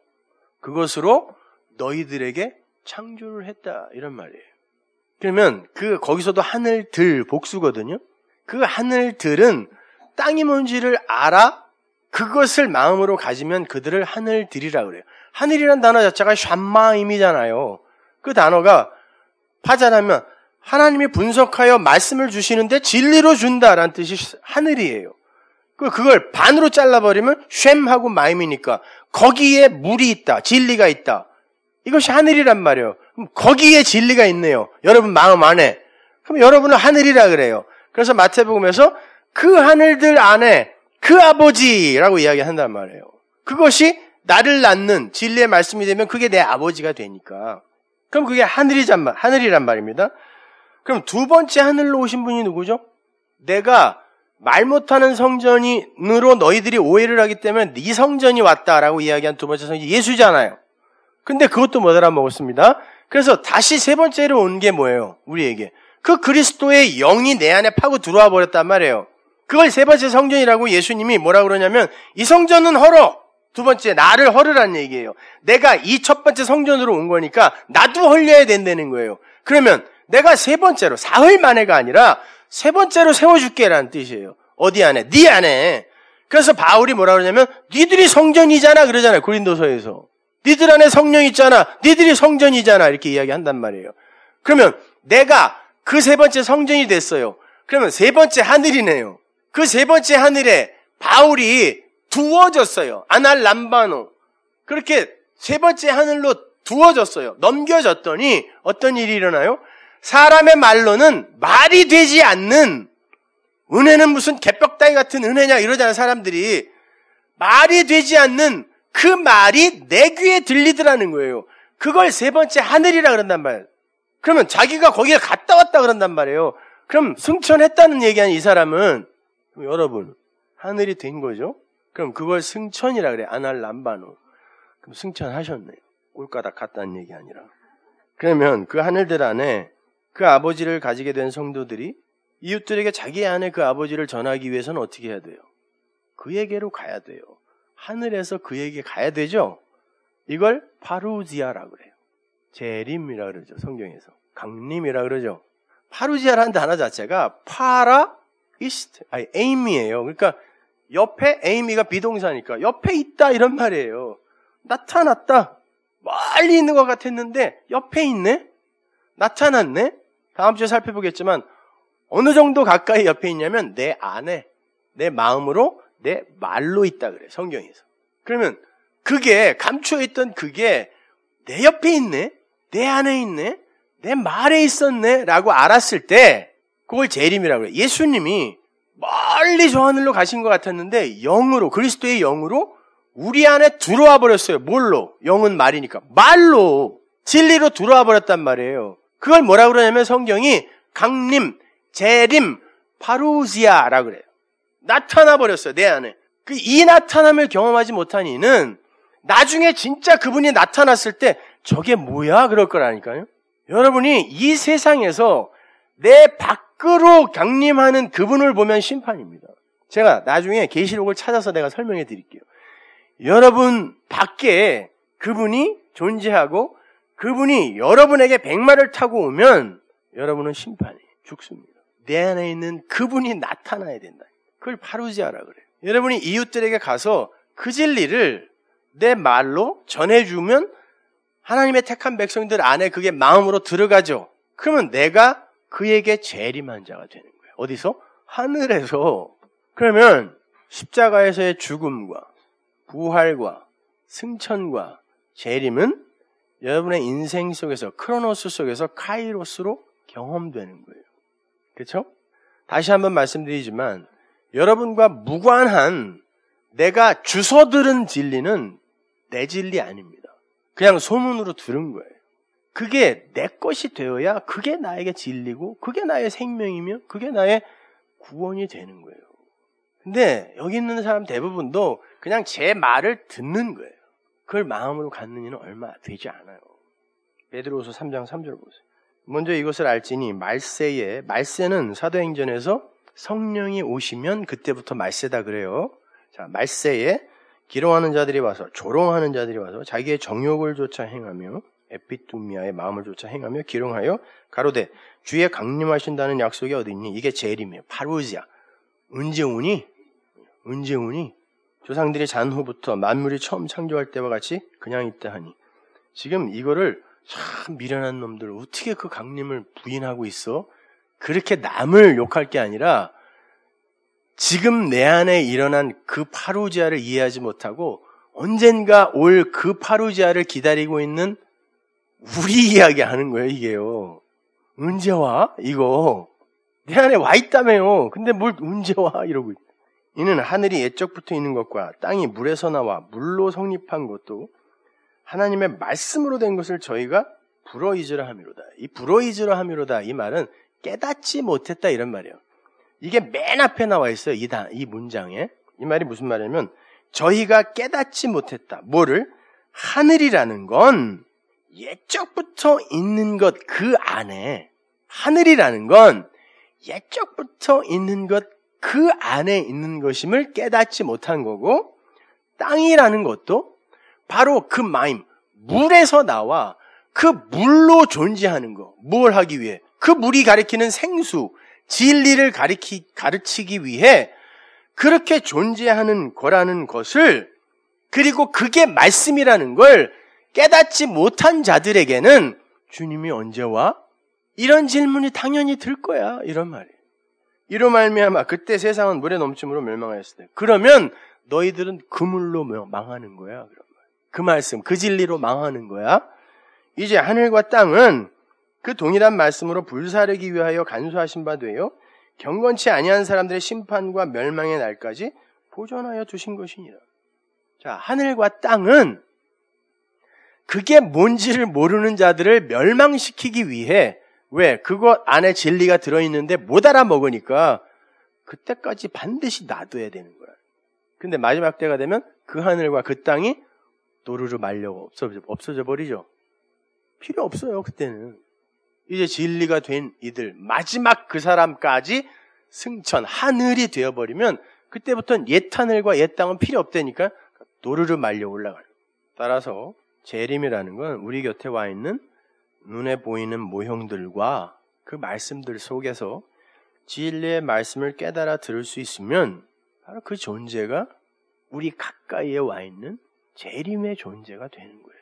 그것으로 너희들에게 창조를 했다 이런 말이에요. 그러면 그 거기서도 하늘들 복수거든요. 그 하늘들은 땅이 뭔지를 알아 그것을 마음으로 가지면 그들을 하늘들이라 그래요. 하늘이란 단어 자체가 샴마임이잖아요. 그 단어가 파자라면 하나님이 분석하여 말씀을 주시는데 진리로 준다라는 뜻이 하늘이에요. 그걸 반으로 잘라버리면 쉔하고 마임이니까 거기에 물이 있다, 진리가 있다. 이것이 하늘이란 말이에요. 그럼 거기에 진리가 있네요. 여러분 마음 안에. 그럼 여러분은 하늘이라 그래요. 그래서 마태복음에서 그 하늘들 안에 그 아버지라고 이야기한단 말이에요. 그것이 나를 낳는 진리의 말씀이 되면 그게 내 아버지가 되니까. 그럼 그게 하늘이란, 하늘이란 말입니다. 그럼 두 번째 하늘로 오신 분이 누구죠? 내가 말 못하는 성전으로 너희들이 오해를 하기 때문에 네 성전이 왔다라고 이야기한 두 번째 성전이 예수잖아요. 근데 그것도 못 알아먹었습니다. 그래서 다시 세 번째로 온 게 뭐예요? 우리에게. 그 그리스도의 영이 내 안에 파고 들어와 버렸단 말이에요. 그걸 세 번째 성전이라고 예수님이 뭐라고 그러냐면 이 성전은 헐어. 두 번째 나를 헐으라는 얘기예요. 내가 이 첫 번째 성전으로 온 거니까 나도 헐려야 된다는 거예요. 그러면 내가 세 번째로 사흘 만에가 아니라 세 번째로 세워줄게라는 뜻이에요. 어디 안에? 네 안에. 그래서 바울이 뭐라 그러냐면 니들이 성전이잖아 그러잖아요. 고린도서에서. 니들 안에 성령 있잖아. 니들이 성전이잖아. 이렇게 이야기한단 말이에요. 그러면 내가 그 세 번째 성전이 됐어요. 그러면 세 번째 하늘이네요. 그 세 번째 하늘에 바울이 두어졌어요. 아날 람바노. 그렇게 세 번째 하늘로 두어졌어요. 넘겨졌더니 어떤 일이 일어나요? 사람의 말로는 말이 되지 않는 은혜는 무슨 개벽다이 같은 은혜냐 이러잖아요. 사람들이. 말이 되지 않는 그 말이 내 귀에 들리더라는 거예요. 그걸 세 번째 하늘이라 그런단 말이에요. 그러면 자기가 거기에 갔다 왔다 그런단 말이에요. 그럼 승천했다는 얘기 아니 이 사람은. 그럼 여러분 하늘이 된 거죠. 그럼 그걸 승천이라 그래. 아날 람바노. 그럼 승천하셨네요. 꼴까닥 갔다는 얘기 아니라. 그러면 그 하늘들 안에 그 아버지를 가지게 된 성도들이 이웃들에게 자기 안에 그 아버지를 전하기 위해서는 어떻게 해야 돼요? 그에게로 가야 돼요. 하늘에서 그에게 가야 되죠. 이걸 파루지아라고 그래요. 재림이라 그러죠. 성경에서. 강림이라 그러죠. 파루지아라는 단어 자체가 파라 이스트, 아니 에임이에요. 그러니까 옆에 에이미가 비동사니까 옆에 있다 이런 말이에요. 나타났다. 멀리 있는 것 같았는데 옆에 있네. 나타났네. 다음 주에 살펴보겠지만 어느 정도 가까이 옆에 있냐면 내 안에, 내 마음으로, 내 말로 있다 그래 성경에서. 그러면 그게 감추어있던 그게 내 옆에 있네, 내 안에 있네, 내 말에 있었네 라고 알았을 때 그걸 재림이라고 그래. 예수님이 멀리 저 하늘로 가신 것 같았는데 영으로, 그리스도의 영으로 우리 안에 들어와 버렸어요. 뭘로? 영은 말이니까. 말로, 진리로 들어와 버렸단 말이에요. 그걸 뭐라 그러냐면 성경이 강림, 재림, 파루지아라고 그래요. 나타나 버렸어요. 내 안에. 그 이 나타남을 경험하지 못한 이는 나중에 진짜 그분이 나타났을 때 저게 뭐야? 그럴 거라니까요. 여러분이 이 세상에서 내 밖으로 강림하는 그분을 보면 심판입니다. 제가 나중에 계시록을 찾아서 내가 설명해 드릴게요. 여러분 밖에 그분이 존재하고 그분이 여러분에게 백마를 타고 오면 여러분은 심판이에요. 죽습니다. 내 안에 있는 그분이 나타나야 된다. 그걸 파루지아라 그래요. 여러분이 이웃들에게 가서 그 진리를 내 말로 전해주면 하나님의 택한 백성들 안에 그게 마음으로 들어가죠. 그러면 내가 그에게 재림한 자가 되는 거예요. 어디서? 하늘에서. 그러면 십자가에서의 죽음과 부활과 승천과 재림은 여러분의 인생 속에서, 크로노스 속에서 카이로스로 경험되는 거예요. 그렇죠? 다시 한번 말씀드리지만 여러분과 무관한 내가 주워 들은 진리는 내 진리 아닙니다. 그냥 소문으로 들은 거예요. 그게 내 것이 되어야 그게 나에게 진리고 그게 나의 생명이며 그게 나의 구원이 되는 거예요. 근데 여기 있는 사람 대부분도 그냥 제 말을 듣는 거예요. 그걸 마음으로 갖는 이는 얼마 되지 않아요. 베드로후서 삼 장 삼 절 보세요. 먼저 이것을 알지니 말세에, 말세는 사도행전에서 성령이 오시면 그때부터 말세다 그래요. 자, 말세에 기롱하는 자들이 와서, 조롱하는 자들이 와서 자기의 정욕을 조차 행하며 에피투미아의 마음을 조차 행하며 기롱하여 가로되 주의 강림하신다는 약속이 어디 있니? 이게 재림이에요. 파루지아. 언제 오니? 언제 오니? 조상들이 잔 후부터 만물이 처음 창조할 때와 같이 그냥 있다 하니. 지금 이거를 참 미련한 놈들 어떻게 그 강림을 부인하고 있어? 그렇게 남을 욕할 게 아니라 지금 내 안에 일어난 그 파루지아를 이해하지 못하고 언젠가 올 그 파루지아를 기다리고 있는 우리 이야기 하는 거예요, 이게요. 언제 와? 이거. 내 안에 와 있다며요. 근데 뭘 언제 와? 이러고 있다. 이는 하늘이 옛적부터 있는 것과 땅이 물에서 나와 물로 성립한 것도 하나님의 말씀으로 된 것을 저희가 불어이즈라 함이로다. 이 불어이즈라 함이로다. 이 말은 깨닫지 못했다 이런 말이에요. 이게 맨 앞에 나와 있어요. 이, 다, 이 문장에. 이 말이 무슨 말이냐면 저희가 깨닫지 못했다. 뭐를? 하늘이라는 건 옛적부터 있는 것 그 안에 하늘이라는 건 옛적부터 있는 것 그 안에 있는 것임을 깨닫지 못한 거고 땅이라는 것도 바로 그 마임, 물에서 나와 그 물로 존재하는 거. 뭘 하기 위해? 그 물이 가리키는 생수, 진리를 가리키, 가르치기 위해 그렇게 존재하는 거라는 것을 그리고 그게 말씀이라는 걸 깨닫지 못한 자들에게는 주님이 언제 와? 이런 질문이 당연히 들 거야. 이런 말이에요. 이로 말미암아 그때 세상은 물의 넘침으로 멸망하였을 때 그러면 너희들은 그 물로 망하는 거야. 그런 말. 그 말씀, 그 진리로 망하는 거야. 이제 하늘과 땅은 그 동일한 말씀으로 불사르기 위하여 간수하신 바 되어 경건치 아니한 사람들의 심판과 멸망의 날까지 보존하여 두신 것이니라. 자, 하늘과 땅은 그게 뭔지를 모르는 자들을 멸망시키기 위해 왜? 그것 안에 진리가 들어있는데 못 알아먹으니까 그때까지 반드시 놔둬야 되는 거야. 근데 마지막 때가 되면 그 하늘과 그 땅이 노르르 말려 없어져, 없어져 버리죠. 필요 없어요, 그때는. 이제 진리가 된 이들, 마지막 그 사람까지 승천, 하늘이 되어버리면 그때부터는 옛 하늘과 옛 땅은 필요 없다니까 노르르 말려 올라가요. 따라서 재림이라는 건 우리 곁에 와 있는 눈에 보이는 모형들과 그 말씀들 속에서 진리의 말씀을 깨달아 들을 수 있으면 바로 그 존재가 우리 가까이에 와 있는 재림의 존재가 되는 거예요.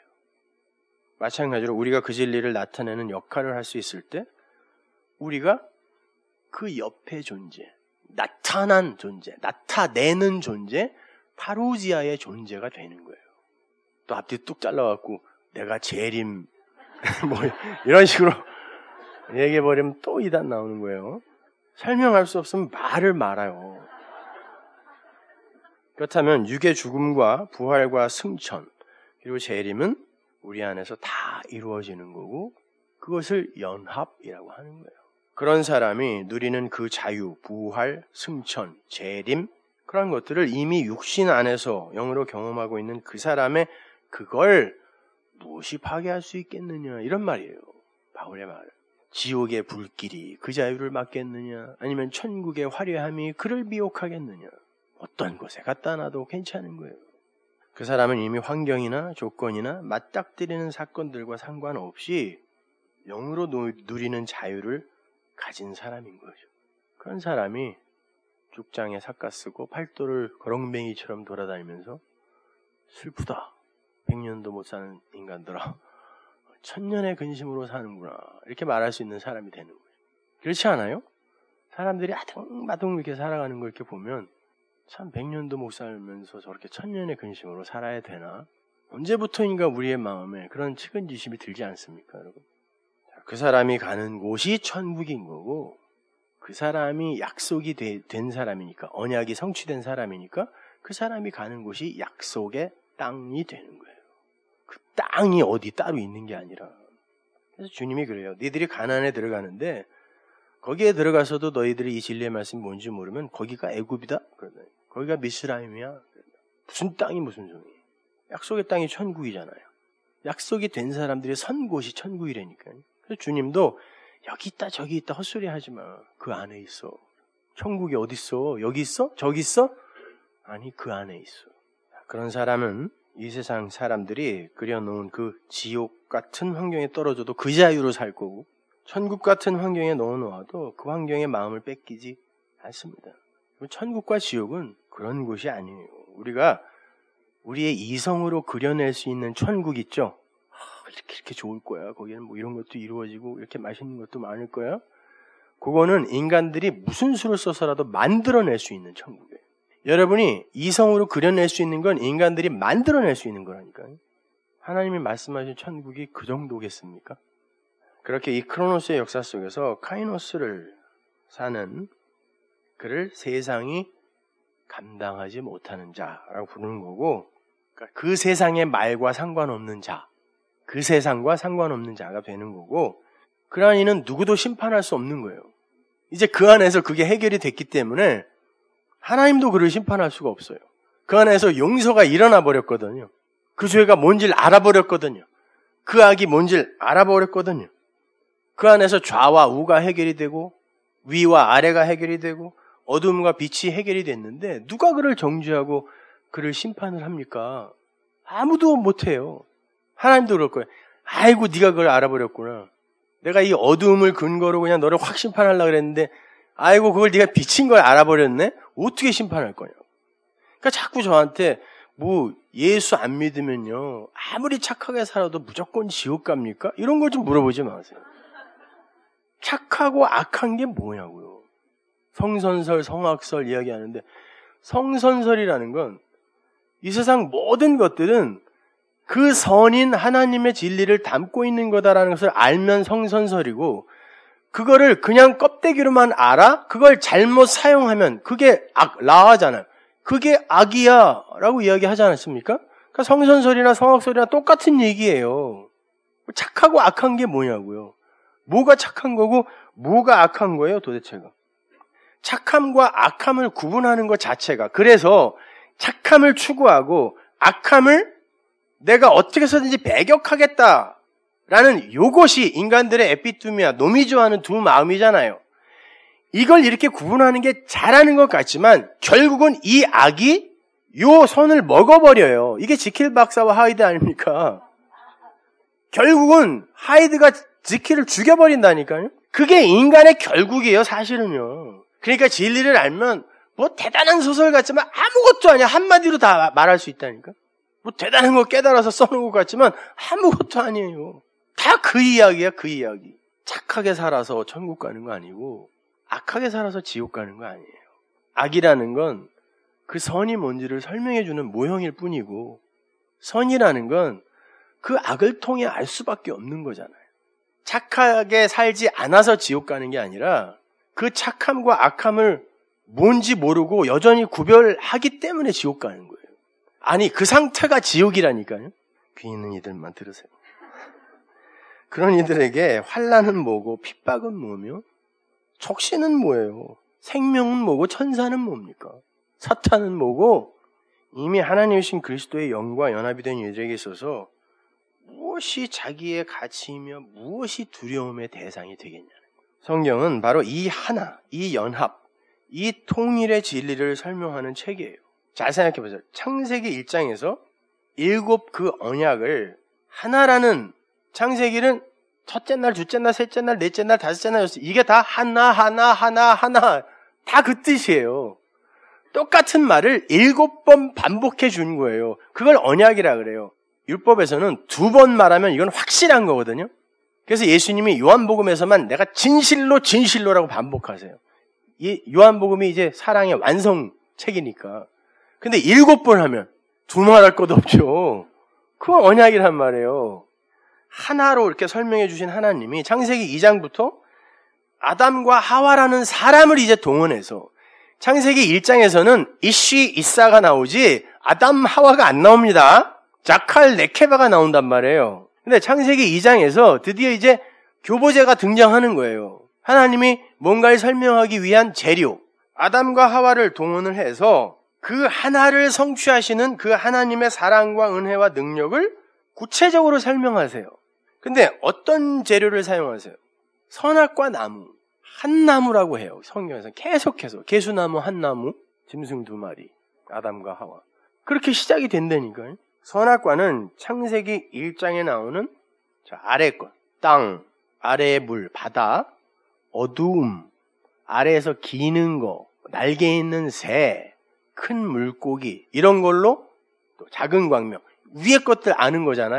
마찬가지로 우리가 그 진리를 나타내는 역할을 할 수 있을 때 우리가 그 옆의 존재, 나타난 존재, 나타내는 존재, 파루지아의 존재가 되는 거예요. 또 앞뒤 뚝 잘라갖고 내가 재림 뭐 이런 식으로 얘기해버리면 또 이단 나오는 거예요. 설명할 수 없으면 말을 말아요. 그렇다면 육의 죽음과 부활과 승천 그리고 재림은 우리 안에서 다 이루어지는 거고 그것을 연합이라고 하는 거예요. 그런 사람이 누리는 그 자유, 부활, 승천, 재림 그런 것들을 이미 육신 안에서 영으로 경험하고 있는 그 사람의 그걸 무엇이 파괴할 수 있겠느냐 이런 말이에요. 바울의 말. 지옥의 불길이 그 자유를 막겠느냐 아니면 천국의 화려함이 그를 미혹하겠느냐 어떤 곳에 갖다 놔도 괜찮은 거예요. 그 사람은 이미 환경이나 조건이나 맞닥뜨리는 사건들과 상관없이 영으로 누리는 자유를 가진 사람인 거죠. 그런 사람이 죽장에 삿가 쓰고 팔도를 거렁뱅이처럼 돌아다니면서 슬프다. 백년도 못 사는 인간들아. 천년의 근심으로 사는구나. 이렇게 말할 수 있는 사람이 되는 거예요. 그렇지 않아요? 사람들이 아둥바둥 이렇게 살아가는 걸 이렇게 보면 참 백년도 못 살면서 저렇게 천년의 근심으로 살아야 되나? 언제부터인가 우리의 마음에 그런 측은지심이 들지 않습니까, 여러분? 그 사람이 가는 곳이 천국인 거고 그 사람이 약속이 되, 된 사람이니까 언약이 성취된 사람이니까 그 사람이 가는 곳이 약속의 땅이 되는 거예요. 그 땅이 어디 따로 있는 게 아니라 그래서 주님이 그래요. 너희들이 가나안에 들어가는데 거기에 들어가서도 너희들이 이 진리의 말씀이 뭔지 모르면 거기가 애굽이다. 거기가 미스라임이야. 무슨 땅이 무슨 종이. 약속의 땅이 천국이잖아요. 약속이 된 사람들이 선 곳이 천국이라니까요. 그래서 주님도 여기 있다 저기 있다 헛소리 하지 마. 그 안에 있어. 천국이 어디 있어? 여기 있어? 저기 있어? 아니 그 안에 있어. 그런 사람은 이 세상 사람들이 그려놓은 그 지옥 같은 환경에 떨어져도 그 자유로 살 거고 천국 같은 환경에 넣어놓아도 그 환경에 마음을 뺏기지 않습니다. 천국과 지옥은 그런 곳이 아니에요. 우리가 우리의 이성으로 그려낼 수 있는 천국 있죠? 이렇게, 이렇게 좋을 거야. 거기는 뭐 이런 것도 이루어지고 이렇게 맛있는 것도 많을 거야. 그거는 인간들이 무슨 수를 써서라도 만들어낼 수 있는 천국이에요. 여러분이 이성으로 그려낼 수 있는 건 인간들이 만들어낼 수 있는 거라니까요. 하나님이 말씀하신 천국이 그 정도겠습니까? 그렇게 이 크로노스의 역사 속에서 카이노스를 사는 그를 세상이 감당하지 못하는 자라고 부르는 거고, 그러니까 그 세상의 말과 상관없는 자, 그 세상과 상관없는 자가 되는 거고, 그러한 이는 누구도 심판할 수 없는 거예요. 이제 그 안에서 그게 해결이 됐기 때문에 하나님도 그를 심판할 수가 없어요. 그 안에서 용서가 일어나 버렸거든요. 그 죄가 뭔지를 알아버렸거든요. 그 악이 뭔지를 알아버렸거든요. 그 안에서 좌와 우가 해결이 되고 위와 아래가 해결이 되고 어둠과 빛이 해결이 됐는데 누가 그를 정죄하고 그를 심판을 합니까? 아무도 못해요. 하나님도 그럴 거예요. 아이고 네가 그걸 알아버렸구나. 내가 이 어두움을 근거로 그냥 너를 확 심판하려고 그랬는데 아이고 그걸 네가 비친 걸 알아버렸네? 어떻게 심판할 거냐고. 그러니까 자꾸 저한테 뭐 예수 안 믿으면요 아무리 착하게 살아도 무조건 지옥 갑니까? 이런 걸 좀 물어보지 마세요. 착하고 악한 게 뭐냐고요. 성선설, 성악설 이야기하는데 성선설이라는 건 이 세상 모든 것들은 그 선인 하나님의 진리를 담고 있는 거다라는 것을 알면 성선설이고, 그거를 그냥 껍데기로만 알아? 그걸 잘못 사용하면 그게 악, 라하잖아요. 그게 악이야 라고 이야기하지 않았습니까? 그러니까 성선설이나 성악설이나 똑같은 얘기예요. 착하고 악한 게 뭐냐고요. 뭐가 착한 거고 뭐가 악한 거예요 도대체가. 착함과 악함을 구분하는 것 자체가, 그래서 착함을 추구하고 악함을 내가 어떻게 해서든지 배격하겠다라는 요것이 인간들의 에피투미아, 노미조하는 두 마음이잖아요. 이걸 이렇게 구분하는 게 잘하는 것 같지만 결국은 이 악이 요 선을 먹어버려요. 이게 지킬 박사와 하이드 아닙니까? 결국은 하이드가 지킬을 죽여버린다니까요. 그게 인간의 결국이에요 사실은요. 그러니까 진리를 알면 뭐 대단한 소설 같지만 아무것도 아니야. 한마디로 다 말할 수 있다니까. 뭐 대단한 거 깨달아서 써놓은 것 같지만 아무것도 아니에요. 다 그 이야기야, 그 이야기. 착하게 살아서 천국 가는 거 아니고 악하게 살아서 지옥 가는 거 아니에요. 악이라는 건 그 선이 뭔지를 설명해 주는 모형일 뿐이고, 선이라는 건 그 악을 통해 알 수밖에 없는 거잖아요. 착하게 살지 않아서 지옥 가는 게 아니라 그 착함과 악함을 뭔지 모르고 여전히 구별하기 때문에 지옥 가는 거예요. 아니 그 상태가 지옥이라니까요. 귀 있는 이들만 들으세요. 그런 이들에게 환난은 뭐고 핍박은 뭐며 촉신은 뭐예요. 생명은 뭐고 천사는 뭡니까? 사탄은 뭐고 이미 하나님이신 그리스도의 영과 연합이 된 이들에게 있어서 무엇이 자기의 가치이며 무엇이 두려움의 대상이 되겠냐는 거예요. 성경은 바로 이 하나, 이 연합, 이 통일의 진리를 설명하는 책이에요. 잘 생각해 보세요. 창세기 일 장에서 일곱 그 언약을 하나라는, 창세기는 첫째 날, 둘째 날, 셋째 날, 넷째 날, 다섯째 날이었어요. 이게 다 하나, 하나, 하나, 하나. 다 그 뜻이에요. 똑같은 말을 일곱 번 반복해 준 거예요. 그걸 언약이라 그래요. 율법에서는 두 번 말하면 이건 확실한 거거든요. 그래서 예수님이 요한복음에서만 내가 진실로 진실로라고 반복하세요. 이 요한복음이 이제 사랑의 완성책이니까. 근데 일곱 번 하면 두말할 것도 없죠. 그건 언약이란 말이에요. 하나로 이렇게 설명해 주신 하나님이 창세기 이 장부터 아담과 하와라는 사람을 이제 동원해서, 창세기 일 장에서는 이쉬 이사가 나오지 아담 하와가 안 나옵니다. 자칼 네케바가 나온단 말이에요. 근데 창세기 이 장에서 드디어 이제 교보제가 등장하는 거예요. 하나님이 뭔가를 설명하기 위한 재료, 아담과 하와를 동원을 해서 그 하나를 성취하시는 그 하나님의 사랑과 은혜와 능력을 구체적으로 설명하세요. 근데 어떤 재료를 사용하세요? 선악과 나무, 한 나무라고 해요. 성경에서 계속해서 개수나무 한 나무, 짐승 두 마리, 아담과 하와. 그렇게 시작이 된다니까요. 선악과는 창세기 일 장에 나오는 자, 아래 것, 땅, 아래의 물, 바다, 어두움, 아래에서 기는 거, 날개 있는 새, 큰 물고기, 이런 걸로 또 작은 광명, 위에 것들 아는 거잖아요.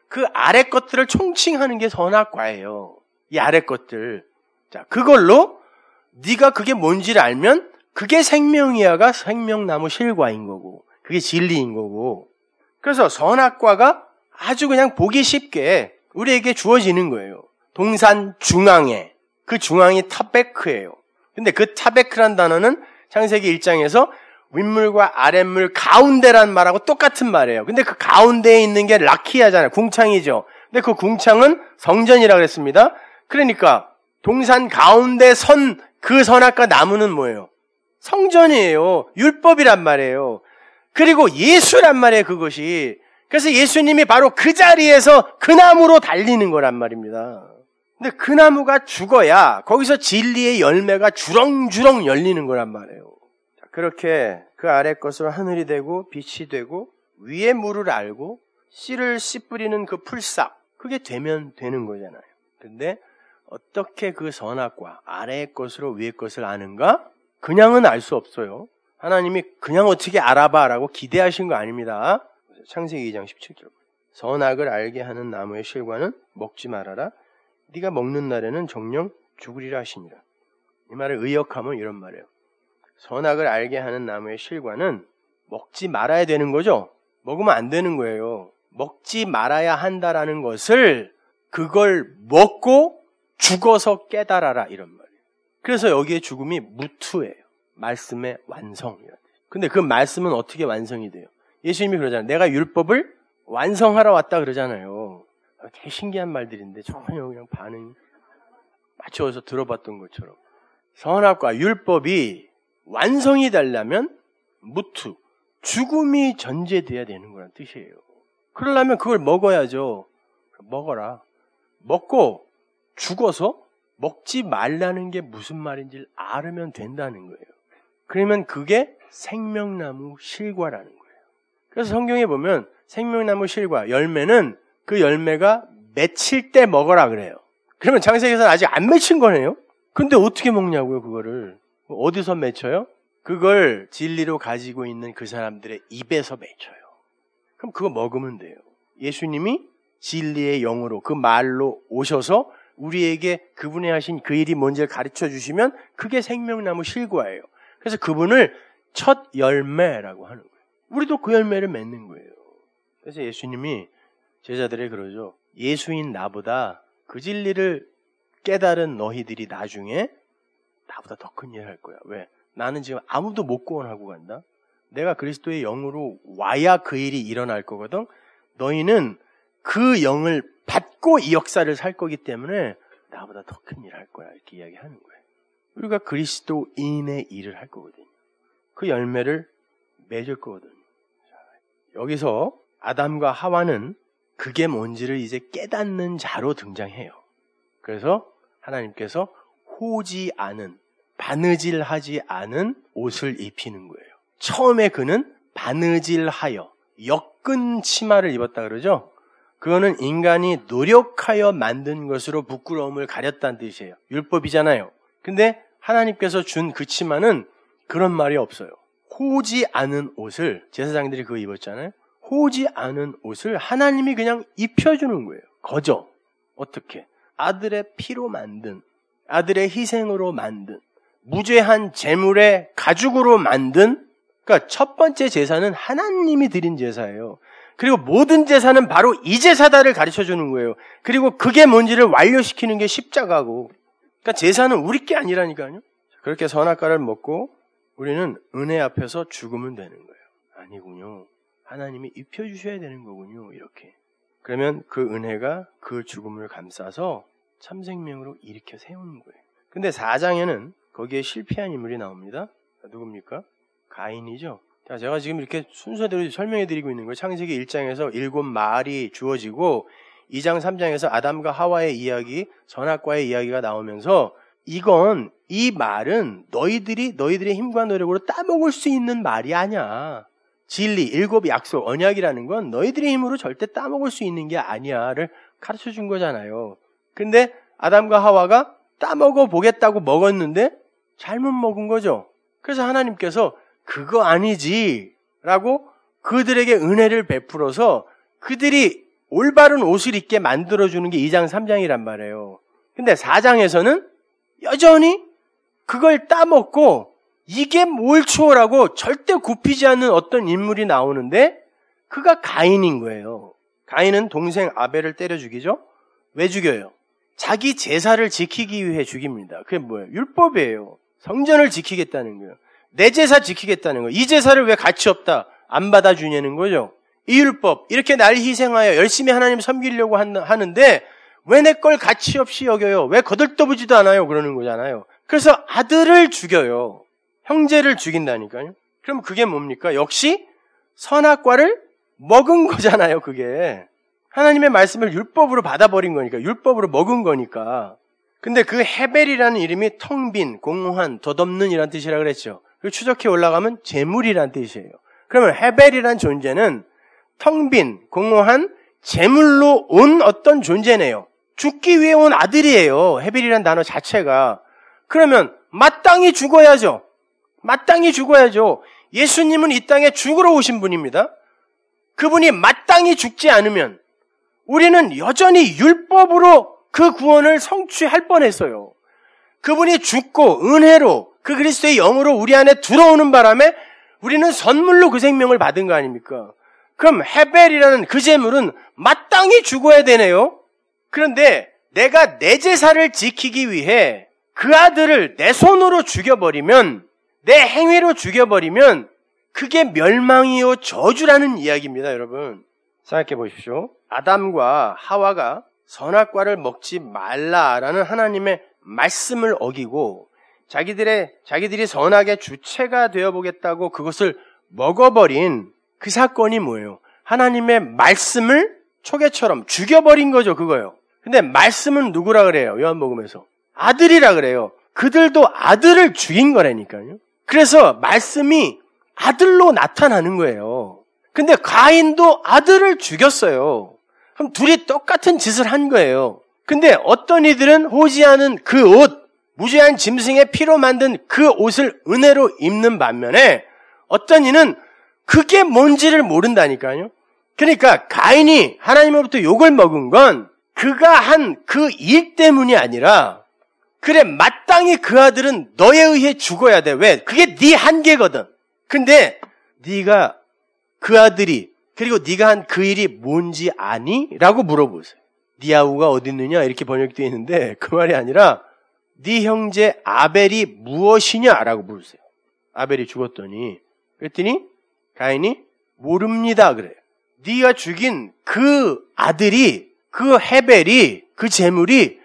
그 아래 것들을 총칭하는 게 선악과예요. 이 아래 것들. 자, 그걸로 네가 그게 뭔지를 알면 그게 생명이야가 생명나무 실과인 거고, 그게 진리인 거고. 그래서 선악과가 아주 그냥 보기 쉽게 우리에게 주어지는 거예요. 동산 중앙에, 그 중앙이 타베크예요. 근데 그 타베크란 단어는 창세기 일 장에서 윗물과 아랫물 가운데란 말하고 똑같은 말이에요. 근데 그 가운데에 있는 게 라키아잖아요. 궁창이죠. 근데 그 궁창은 성전이라고 했습니다. 그러니까 동산 가운데 선 그 선악과 나무는 뭐예요? 성전이에요. 율법이란 말이에요. 그리고 예수란 말이에요, 그것이. 그래서 예수님이 바로 그 자리에서 그 나무로 달리는 거란 말입니다. 근데 그 나무가 죽어야 거기서 진리의 열매가 주렁주렁 열리는 거란 말이에요. 그렇게 그 아래 것으로 하늘이 되고 빛이 되고 위에 물을 알고 씨를 씨 뿌리는 그 풀싹, 그게 되면 되는 거잖아요. 근데 어떻게 그 선악과 아래의 것으로 위의 것을 아는가? 그냥은 알 수 없어요. 하나님이 그냥 어떻게 알아봐라고 기대하신 거 아닙니다. 창세기 이 장 십칠 절. 선악을 알게 하는 나무의 실과는 먹지 말아라. 네가 먹는 날에는 정녕 죽으리라 하시니라. 이 말을 의역하면 이런 말이에요. 선악을 알게 하는 나무의 실과는 먹지 말아야 되는 거죠. 먹으면 안 되는 거예요. 먹지 말아야 한다라는 것을 그걸 먹고 죽어서 깨달아라 이런 말이에요. 그래서 여기에 죽음이 무투예요. 말씀의 완성이에요. 근데 그 말씀은 어떻게 완성이 돼요? 예수님이 그러잖아요. 내가 율법을 완성하러 왔다 그러잖아요. 되게 신기한 말들인데 전혀 그냥 반응 맞춰서 들어봤던 것처럼. 선악과 율법이 완성이 되려면 무투, 죽음이 전제돼야 되는 거란 뜻이에요. 그러려면 그걸 먹어야죠. 먹어라. 먹고 죽어서 먹지 말라는 게 무슨 말인지 알으면 된다는 거예요. 그러면 그게 생명나무 실과라는 거예요. 그래서 성경에 보면 생명나무 실과, 열매는 그 열매가 맺힐 때 먹어라 그래요. 그러면 창세기에서는 아직 안 맺힌 거네요. 근데 어떻게 먹냐고요, 그거를. 어디서 맺혀요? 그걸 진리로 가지고 있는 그 사람들의 입에서 맺혀요. 그럼 그거 먹으면 돼요. 예수님이 진리의 영으로 그 말로 오셔서 우리에게 그분이 하신 그 일이 뭔지를 가르쳐 주시면 그게 생명나무 실과예요. 그래서 그분을 첫 열매라고 하는 거예요. 우리도 그 열매를 맺는 거예요. 그래서 예수님이 제자들에게 그러죠. 예수인 나보다 그 진리를 깨달은 너희들이 나중에 나보다 더 큰 일을 할 거야. 왜? 나는 지금 아무도 못 구원하고 간다. 내가 그리스도의 영으로 와야 그 일이 일어날 거거든. 너희는 그 영을 받고 이 역사를 살 거기 때문에 나보다 더 큰 일을 할 거야. 이렇게 이야기하는 거예요. 우리가 그리스도인의 일을 할 거거든요. 그 열매를 맺을 거거든요. 여기서 아담과 하와는 그게 뭔지를 이제 깨닫는 자로 등장해요. 그래서 하나님께서 호지 않은, 바느질하지 않은 옷을 입히는 거예요. 처음에 그는 바느질하여 엮은 치마를 입었다 그러죠. 그거는 인간이 노력하여 만든 것으로 부끄러움을 가렸다는 뜻이에요. 율법이잖아요. 근데 하나님께서 준 그 치마는 그런 말이 없어요. 호지 않은 옷을, 제사장들이 그거 입었잖아요. 호지 않은 옷을 하나님이 그냥 입혀주는 거예요. 거저. 어떻게? 아들의 피로 만든, 아들의 희생으로 만든, 무죄한 제물의 가죽으로 만든, 그러니까 첫 번째 제사는 하나님이 드린 제사예요. 그리고 모든 제사는 바로 이 제사다를 가르쳐주는 거예요. 그리고 그게 뭔지를 완료시키는 게 십자가고, 그러니까 제사는 우리 게 아니라니까요. 그렇게 선악과를 먹고 우리는 은혜 앞에서 죽으면 되는 거예요. 아니군요. 하나님이 입혀주셔야 되는 거군요. 이렇게. 그러면 그 은혜가 그 죽음을 감싸서 참생명으로 일으켜 세우는 거예요. 근데 사 장에는 거기에 실패한 인물이 나옵니다. 누굽니까? 가인이죠. 자, 제가 지금 이렇게 순서대로 설명해 드리고 있는 거예요. 창세기 일 장에서 일곱 말이 주어지고 이 장 삼 장에서 아담과 하와의 이야기, 선악과의 이야기가 나오면서 이건, 이 말은 너희들이 너희들의 힘과 노력으로 따먹을 수 있는 말이 아니야. 진리, 일곱 약속, 언약이라는 건 너희들의 힘으로 절대 따먹을 수 있는 게 아니야를 가르쳐 준 거잖아요. 근데 아담과 하와가 따먹어 보겠다고 먹었는데 잘못 먹은 거죠. 그래서 하나님께서 그거 아니지 라고 그들에게 은혜를 베풀어서 그들이 올바른 옷을 입게 만들어주는 게 이 장 삼 장이란 말이에요. 근데 사 장에서는 여전히 그걸 따먹고 이게 뭘 추월하고 절대 굽히지 않는 어떤 인물이 나오는데 그가 가인인 거예요. 가인은 동생 아벨을 때려 죽이죠? 왜 죽여요? 자기 제사를 지키기 위해 죽입니다. 그게 뭐예요? 율법이에요. 성전을 지키겠다는 거예요. 내 제사 지키겠다는 거예요. 이 제사를 왜 가치 없다? 안 받아주냐는 거죠. 이 율법, 이렇게 날 희생하여 열심히 하나님 섬기려고 하는데 왜 내 걸 가치 없이 여겨요? 왜 거들떠보지도 않아요? 그러는 거잖아요. 그래서 아들을 죽여요. 형제를 죽인다니까요. 그럼 그게 뭡니까? 역시 선악과를 먹은 거잖아요, 그게. 하나님의 말씀을 율법으로 받아버린 거니까, 율법으로 먹은 거니까. 근데 그 헤벨이라는 이름이 텅 빈, 공허한, 덧없는 이란 뜻이라 그랬죠. 그리고 추적해 올라가면 재물이란 뜻이에요. 그러면 헤벨이란 존재는 텅 빈, 공허한, 재물로 온 어떤 존재네요. 죽기 위해 온 아들이에요. 헤벨이란 단어 자체가. 그러면 마땅히 죽어야죠. 마땅히 죽어야죠. 예수님은 이 땅에 죽으러 오신 분입니다. 그분이 마땅히 죽지 않으면 우리는 여전히 율법으로 그 구원을 성취할 뻔했어요. 그분이 죽고 은혜로 그 그리스도의 영으로 우리 안에 들어오는 바람에 우리는 선물로 그 생명을 받은 거 아닙니까? 그럼 헤벨이라는 그 재물은 마땅히 죽어야 되네요. 그런데 내가 내 제사를 지키기 위해 그 아들을 내 손으로 죽여버리면, 내 행위로 죽여버리면 그게 멸망이요 저주라는 이야기입니다, 여러분. 생각해 보십시오. 아담과 하와가 선악과를 먹지 말라라는 하나님의 말씀을 어기고 자기들의 자기들이 선악의 주체가 되어 보겠다고 그것을 먹어버린 그 사건이 뭐예요? 하나님의 말씀을 초계처럼 죽여버린 거죠, 그거요. 근데 말씀은 누구라 그래요? 요한복음에서 아들이라 그래요. 그들도 아들을 죽인 거라니까요. 그래서 말씀이 아들로 나타나는 거예요. 근데 가인도 아들을 죽였어요. 그럼 둘이 똑같은 짓을 한 거예요. 근데 어떤 이들은 호지하는 그 옷, 무죄한 짐승의 피로 만든 그 옷을 은혜로 입는 반면에 어떤 이는 그게 뭔지를 모른다니까요. 그러니까 가인이 하나님으로부터 욕을 먹은 건 그가 한 그 일 때문이 아니라, 그래 마땅히 그 아들은 너에 의해 죽어야 돼. 왜? 그게 네 한계거든. 근데 네가 그 아들이 그리고 네가 한 그 일이 뭔지 아니? 라고 물어보세요. 네 아우가 어디 있느냐? 이렇게 번역되어 있는데 그 말이 아니라 네 형제 아벨이 무엇이냐? 라고 물으세요. 아벨이 죽었더니 그랬더니 가인이 모릅니다 그래요. 네가 죽인 그 아들이, 그 헤벨이, 그 재물이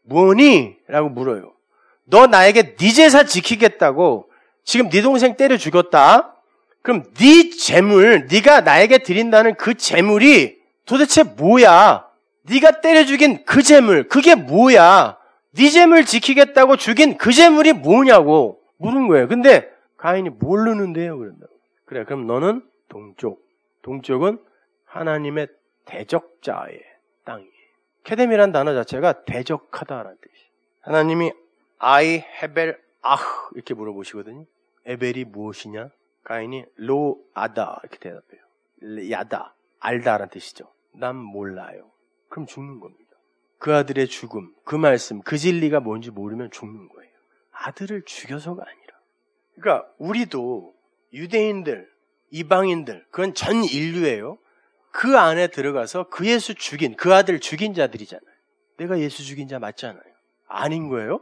뭐니? 라고 물어요. 너 나에게 네 제사 지키겠다고 지금 네 동생 때려 죽였다? 그럼 네 재물, 네가 나에게 드린다는 그 재물이 도대체 뭐야? 네가 때려 죽인 그 재물, 그게 뭐야? 네 재물 지키겠다고 죽인 그 재물이 뭐냐고 물은 거예요. 근데 가인이 모르는데요, 그런다고. 그래, 그럼 너는 동쪽. 동쪽은 하나님의 대적자의 땅이에요. 케뎀이란 단어 자체가 대적하다라는 뜻이에요. 하나님이 아이 헤벨 아흐 이렇게 물어보시거든요. 에벨이 무엇이냐? 가인이 로 아다 이렇게 대답해요. 야다, 알다라는 뜻이죠. 난 몰라요. 그럼 죽는 겁니다. 그 아들의 죽음, 그 말씀, 그 진리가 뭔지 모르면 죽는 거예요. 아들을 죽여서가 아니라. 그러니까 우리도 유대인들, 이방인들, 그건 전 인류예요. 그 안에 들어가서 그 예수 죽인, 그 아들 죽인 자들이잖아요. 내가 예수 죽인 자 맞잖아요. 아닌 거예요?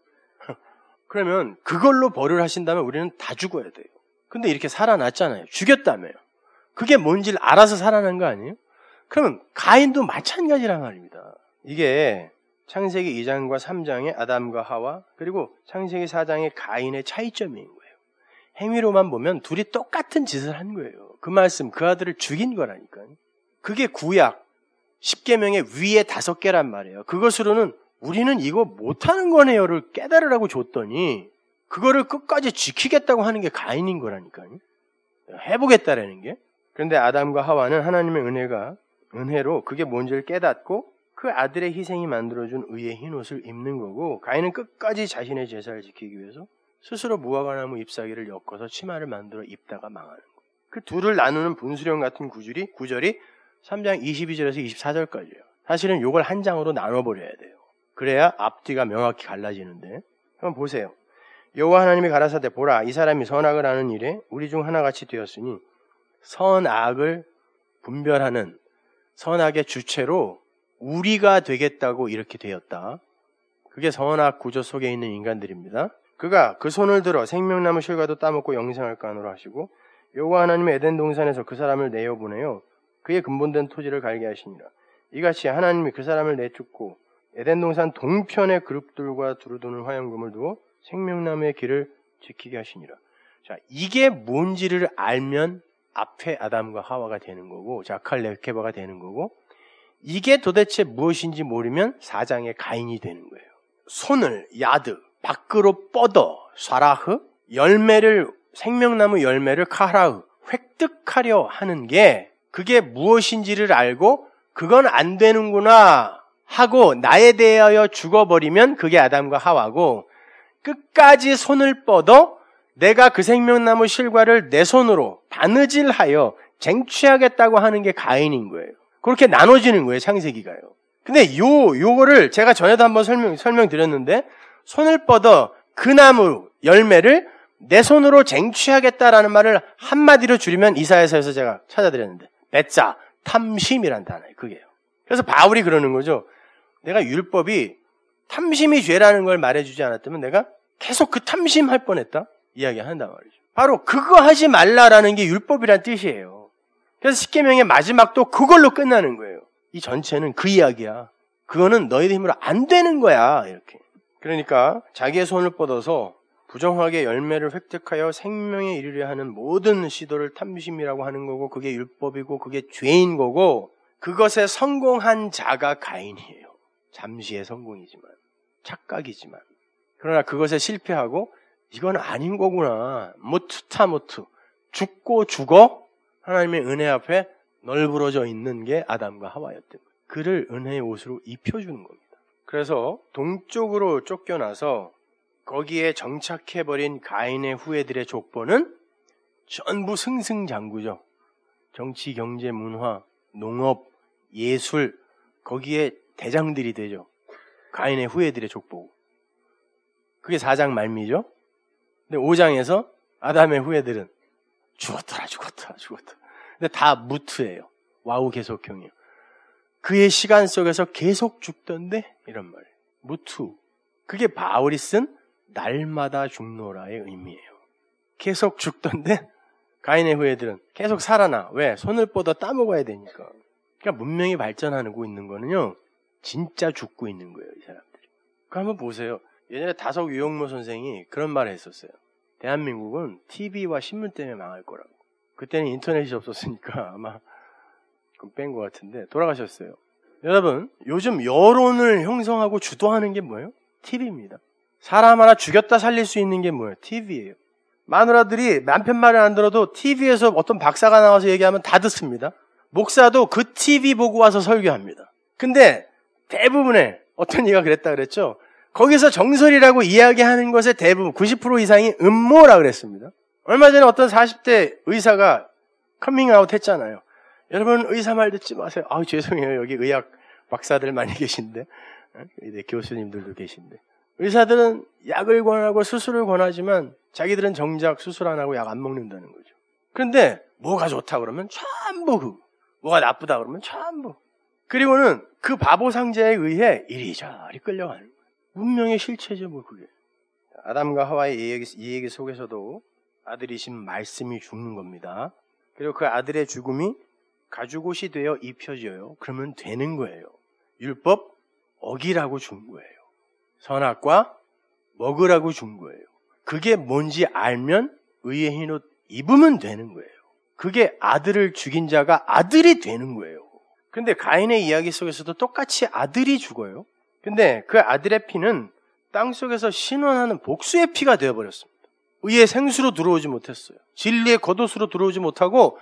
그러면 그걸로 벌을 하신다면 우리는 다 죽어야 돼요. 근데 이렇게 살아났잖아요. 죽였다며요. 그게 뭔지를 알아서 살아난 거 아니에요? 그러면 가인도 마찬가지란 말입니다. 이게 창세기 이 장과 삼 장의 아담과 하와, 그리고 창세기 사 장의 가인의 차이점인 거예요. 행위로만 보면 둘이 똑같은 짓을 한 거예요. 그 말씀, 그 아들을 죽인 거라니까요. 그게 구약, 십계명의 위에 다섯 개란 말이에요. 그것으로는 우리는 이거 못하는 거네요를 깨달으라고 줬더니 그거를 끝까지 지키겠다고 하는 게 가인인 거라니까요. 해보겠다라는 게. 그런데 아담과 하와는 하나님의 은혜가, 은혜로 그게 뭔지를 깨닫고 그 아들의 희생이 만들어준 의의 흰옷을 입는 거고, 가인은 끝까지 자신의 제사를 지키기 위해서 스스로 무화과나무 잎사귀를 엮어서 치마를 만들어 입다가 망하는 거예요. 그 둘을 나누는 분수령 같은 구절이, 구절이 삼 장 이십이 절에서 이십사 절까지예요. 사실은 요걸 한 장으로 나눠버려야 돼요. 그래야 앞뒤가 명확히 갈라지는데 한번 보세요. 여호와 하나님이 가라사대 보라 이 사람이 선악을 하는 일에 우리 중 하나같이 되었으니 선악을 분별하는 선악의 주체로 우리가 되겠다고 이렇게 되었다. 그게 선악 구조 속에 있는 인간들입니다. 그가 그 손을 들어 생명나무 실과도 따먹고 영생할까 하노라 하시고 여호와 하나님의 에덴 동산에서 그 사람을 내어보내요. 그의 근본된 토지를 갈게 하시니라. 이같이 하나님이 그 사람을 내쫓고 에덴 동산 동편의 그룹들과 두루도는 화염금을 두어 생명나무의 길을 지키게 하시니라. 자, 이게 뭔지를 알면 앞에 아담과 하와가 되는 거고 자칼 레케바가 되는 거고 이게 도대체 무엇인지 모르면 사 장의 가인이 되는 거예요. 손을 야드 밖으로 뻗어 샤라흐 열매를 생명나무 열매를 카라흐 획득하려 하는 게 그게 무엇인지를 알고 그건 안 되는구나 하고 나에 대하여 죽어버리면 그게 아담과 하와고 끝까지 손을 뻗어 내가 그 생명나무 실과를 내 손으로 바느질하여 쟁취하겠다고 하는 게 가인인 거예요. 그렇게 나눠지는 거예요, 창세기가요. 근데 요, 요거를 제가 전에도 한번 설명, 설명드렸는데 손을 뻗어 그 나무 열매를 내 손으로 쟁취하겠다라는 말을 한마디로 줄이면 이사야서에서 제가 찾아드렸는데 배짜, 탐심이란 단어예요. 그게요. 그래서 바울이 그러는 거죠. 내가 율법이 탐심이 죄라는 걸 말해주지 않았다면 내가 계속 그 탐심할 뻔했다? 이야기한단 말이죠. 바로 그거 하지 말라라는 게 율법이란 뜻이에요. 그래서 십계명의 마지막도 그걸로 끝나는 거예요. 이 전체는 그 이야기야. 그거는 너희들 힘으로 안 되는 거야. 이렇게. 그러니까 자기의 손을 뻗어서 부정하게 열매를 획득하여 생명에 이르려 하는 모든 시도를 탐심이라고 하는 거고 그게 율법이고 그게 죄인 거고 그것에 성공한 자가 가인이에요. 잠시의 성공이지만 착각이지만 그러나 그것에 실패하고 이건 아닌 거구나. 모투타 모투 죽고 죽어 하나님의 은혜 앞에 널브러져 있는 게 아담과 하와였던 거예요. 그를 은혜의 옷으로 입혀주는 겁니다. 그래서 동쪽으로 쫓겨나서 거기에 정착해버린 가인의 후예들의 족보는 전부 승승장구죠. 정치, 경제, 문화, 농업, 예술 거기에 대장들이 되죠. 가인의 후예들의 족보. 그게 사 장 말미죠. 근데 오 장에서 아담의 후예들은 죽었더라 죽었더라 죽었더라. 근데 다 무트예요. 와우 계속형이에요. 그의 시간 속에서 계속 죽던데 이런 말이에요. 무트. 그게 바울이 쓴 날마다 죽노라의 의미예요. 계속 죽던데 가인의 후예들은 계속 살아나. 왜? 손을 뻗어 따먹어야 되니까. 그러니까 문명이 발전하고 있는 거는요. 진짜 죽고 있는 거예요. 이 사람들이. 그 한번 보세요. 예전에 다석 유영모 선생이 그런 말을 했었어요. 대한민국은 티비와 신문 때문에 망할 거라고. 그때는 인터넷이 없었으니까 아마 뺀 것 같은데 돌아가셨어요. 여러분, 요즘 여론을 형성하고 주도하는 게 뭐예요? 티비입니다. 사람 하나 죽였다 살릴 수 있는 게 뭐예요? 티비예요. 마누라들이 남편 말을 안 들어도 티비에서 어떤 박사가 나와서 얘기하면 다 듣습니다. 목사도 그 티비 보고 와서 설교합니다. 근데 대부분의 어떤 이가 그랬다 그랬죠? 거기서 정설이라고 이야기하는 것의 대부분 구십 퍼센트 이상이 음모라 그랬습니다. 얼마 전에 어떤 사십 대 의사가 커밍아웃 했잖아요. 여러분 의사 말 듣지 마세요. 아우 죄송해요. 여기 의학 박사들 많이 계신데 네, 교수님들도 계신데 의사들은 약을 권하고 수술을 권하지만 자기들은 정작 수술 안 하고 약 안 먹는다는 거죠. 그런데 뭐가 좋다 그러면 전부 그 뭐가 나쁘다 그러면 전부 그리고는 그 바보 상자에 의해 이리저리 끌려가는 거예요. 문명의 실체죠 뭐 그게. 아담과 하와의 이 얘기, 이 얘기 속에서도 아들이신 말씀이 죽는 겁니다. 그리고 그 아들의 죽음이 가죽옷이 되어 입혀져요. 그러면 되는 거예요. 율법 어기라고 준 거예요. 선악과 먹으라고 준 거예요. 그게 뭔지 알면 의의 흰옷 입으면 되는 거예요. 그게 아들을 죽인 자가 아들이 되는 거예요. 근데 가인의 이야기 속에서도 똑같이 아들이 죽어요. 근데 그 아들의 피는 땅속에서 신원하는 복수의 피가 되어버렸습니다. 의의 생수로 들어오지 못했어요. 진리의 겉옷으로 들어오지 못하고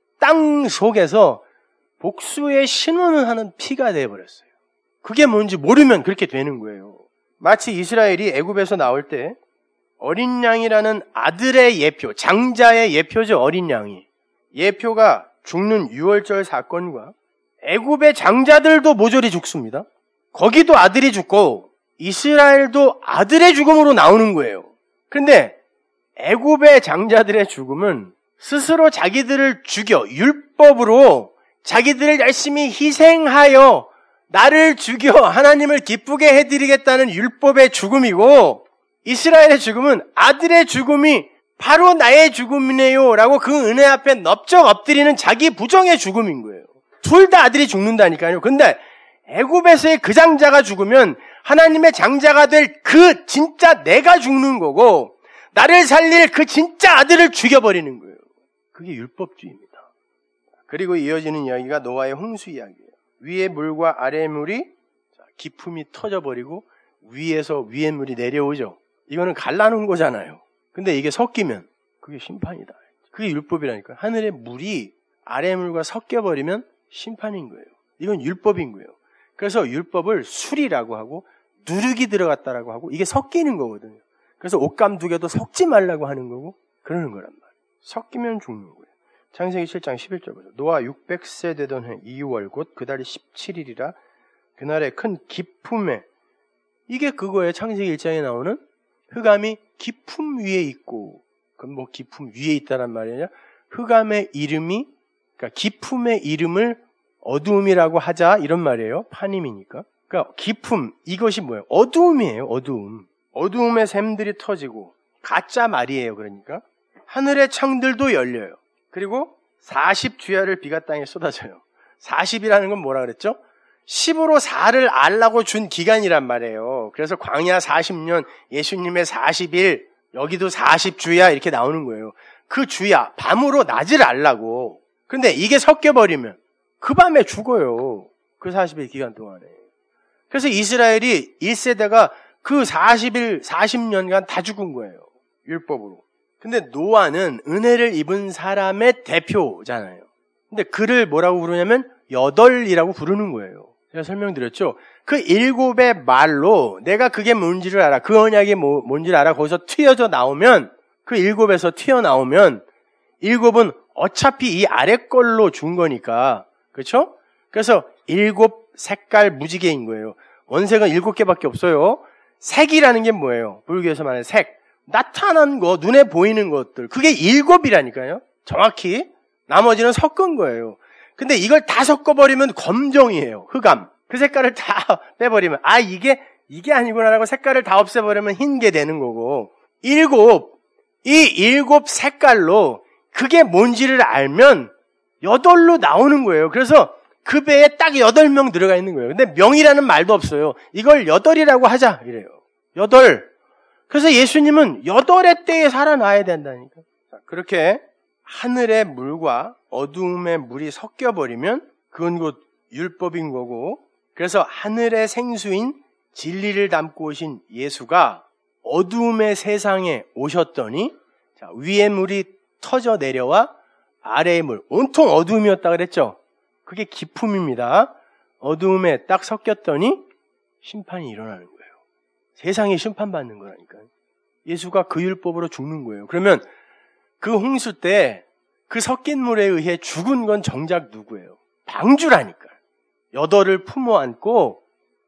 땅 속에서 복수의 신원을 하는 피가 되어버렸어요. 그게 뭔지 모르면 그렇게 되는 거예요. 마치 이스라엘이 애굽에서 나올 때 어린 양이라는 아들의 예표, 장자의 예표죠. 어린 양이. 예표가 죽는 유월절 사건과 애굽의 장자들도 모조리 죽습니다. 거기도 아들이 죽고 이스라엘도 아들의 죽음으로 나오는 거예요. 그런데 애굽의 장자들의 죽음은 스스로 자기들을 죽여 율법으로 자기들을 열심히 희생하여 나를 죽여 하나님을 기쁘게 해드리겠다는 율법의 죽음이고, 이스라엘의 죽음은 아들의 죽음이 바로 나의 죽음이네요 라고 그 은혜 앞에 넙적 엎드리는 자기 부정의 죽음인 거예요. 둘 다 아들이 죽는다니까요. 근데 애굽에서의 그 장자가 죽으면 하나님의 장자가 될 그 진짜 내가 죽는 거고, 나를 살릴 그 진짜 아들을 죽여버리는 거예요. 그게 율법주의입니다. 그리고 이어지는 이야기가 노아의 홍수 이야기예요. 위의 물과 아래의 물이 기품이 터져버리고 위에서 위의 물이 내려오죠. 이거는 갈라놓은 거잖아요. 근데 이게 섞이면 그게 심판이다. 그게 율법이라니까요. 하늘의 물이 아래의 물과 섞여버리면 심판인 거예요. 이건 율법인 거예요. 그래서 율법을 술이라고 하고 누룩이 들어갔다라고 하고 이게 섞이는 거거든요. 그래서 옷감 두 개도 섞지 말라고 하는 거고 그러는 거란 말이에요. 섞이면 죽는 거예요. 창세기 칠 장 십일 절 보죠. 노아 육백 세 되던 해 이월 곧 그 달이 십칠 일이라 그날에 큰 기품에, 이게 그거예요. 창세기 일 장에 나오는 흑암이 기품 위에 있고, 그럼 뭐 기품 위에 있다란 말이냐? 흑암의 이름이, 그러니까 기품의 이름을 어두움이라고 하자 이런 말이에요. 파님이니까. 그러니까 기품, 이것이 뭐예요? 어두움이에요. 어두움. 어두움의 샘들이 터지고 가짜 말이에요. 그러니까 하늘의 창들도 열려요. 그리고 사십 주야를 비가 땅에 쏟아져요. 사십이라는 건 뭐라 그랬죠? 십으로 사를 알라고 준 기간이란 말이에요. 그래서 광야 사십 년, 예수님의 사십 일, 여기도 사십 주야 이렇게 나오는 거예요. 그 주야, 밤으로 낮을 알라고. 근데 이게 섞여버리면 그 밤에 죽어요. 그 사십 일 기간 동안에. 그래서 이스라엘이 일 세대가 그 사십 일, 사십 년간 다 죽은 거예요. 율법으로. 근데 노아는 은혜를 입은 사람의 대표잖아요. 근데 그를 뭐라고 부르냐면 여덟이라고 부르는 거예요. 제가 설명드렸죠. 그 일곱의 말로 내가 그게 뭔지를 알아. 그 언약이 뭐, 뭔지를 알아. 거기서 튀어져 나오면, 그 일곱에서 튀어나오면 일곱은 어차피 이 아래 걸로 준 거니까. 그렇죠? 그래서 일곱 색깔 무지개인 거예요. 원색은 일곱 개밖에 없어요. 색이라는 게 뭐예요? 불교에서 말하는 색. 나타난 거, 눈에 보이는 것들. 그게 일곱이라니까요. 정확히. 나머지는 섞은 거예요. 근데 이걸 다 섞어버리면 검정이에요. 흑암. 그 색깔을 다 빼버리면, 아, 이게, 이게 아니구나라고 색깔을 다 없애버리면 흰 게 되는 거고. 일곱, 이 일곱 색깔로 그게 뭔지를 알면 여덟로 나오는 거예요. 그래서 그 배에 딱 여덟 명 들어가 있는 거예요. 근데 명이라는 말도 없어요. 이걸 여덟이라고 하자. 이래요. 여덟. 그래서 예수님은 여덟의 때에 살아나야 된다니까. 자, 그렇게 하늘의 물과 어두움의 물이 섞여버리면 그건 곧 율법인 거고, 그래서 하늘의 생수인 진리를 담고 오신 예수가 어두움의 세상에 오셨더니, 자, 위의 물이 터져 내려와 아래의 물, 온통 어두움이었다 그랬죠? 그게 기품입니다. 어두움에 딱 섞였더니 심판이 일어나는 거예요. 세상이 심판받는 거라니까요. 예수가 그 율법으로 죽는 거예요. 그러면 그 홍수 때 그 섞인 물에 의해 죽은 건 정작 누구예요? 방주라니까요. 여덟을 품어 안고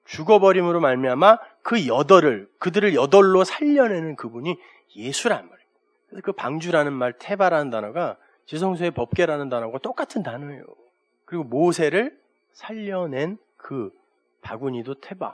죽어버림으로 말미암아 그 여덟을, 그들을 여덟로 살려내는 그분이 예수란 말이에요. 그래서 그 방주라는 말, 테바라는 단어가 지성소의 법궤라는 단어가 똑같은 단어예요. 그리고 모세를 살려낸 그 바구니도 테바,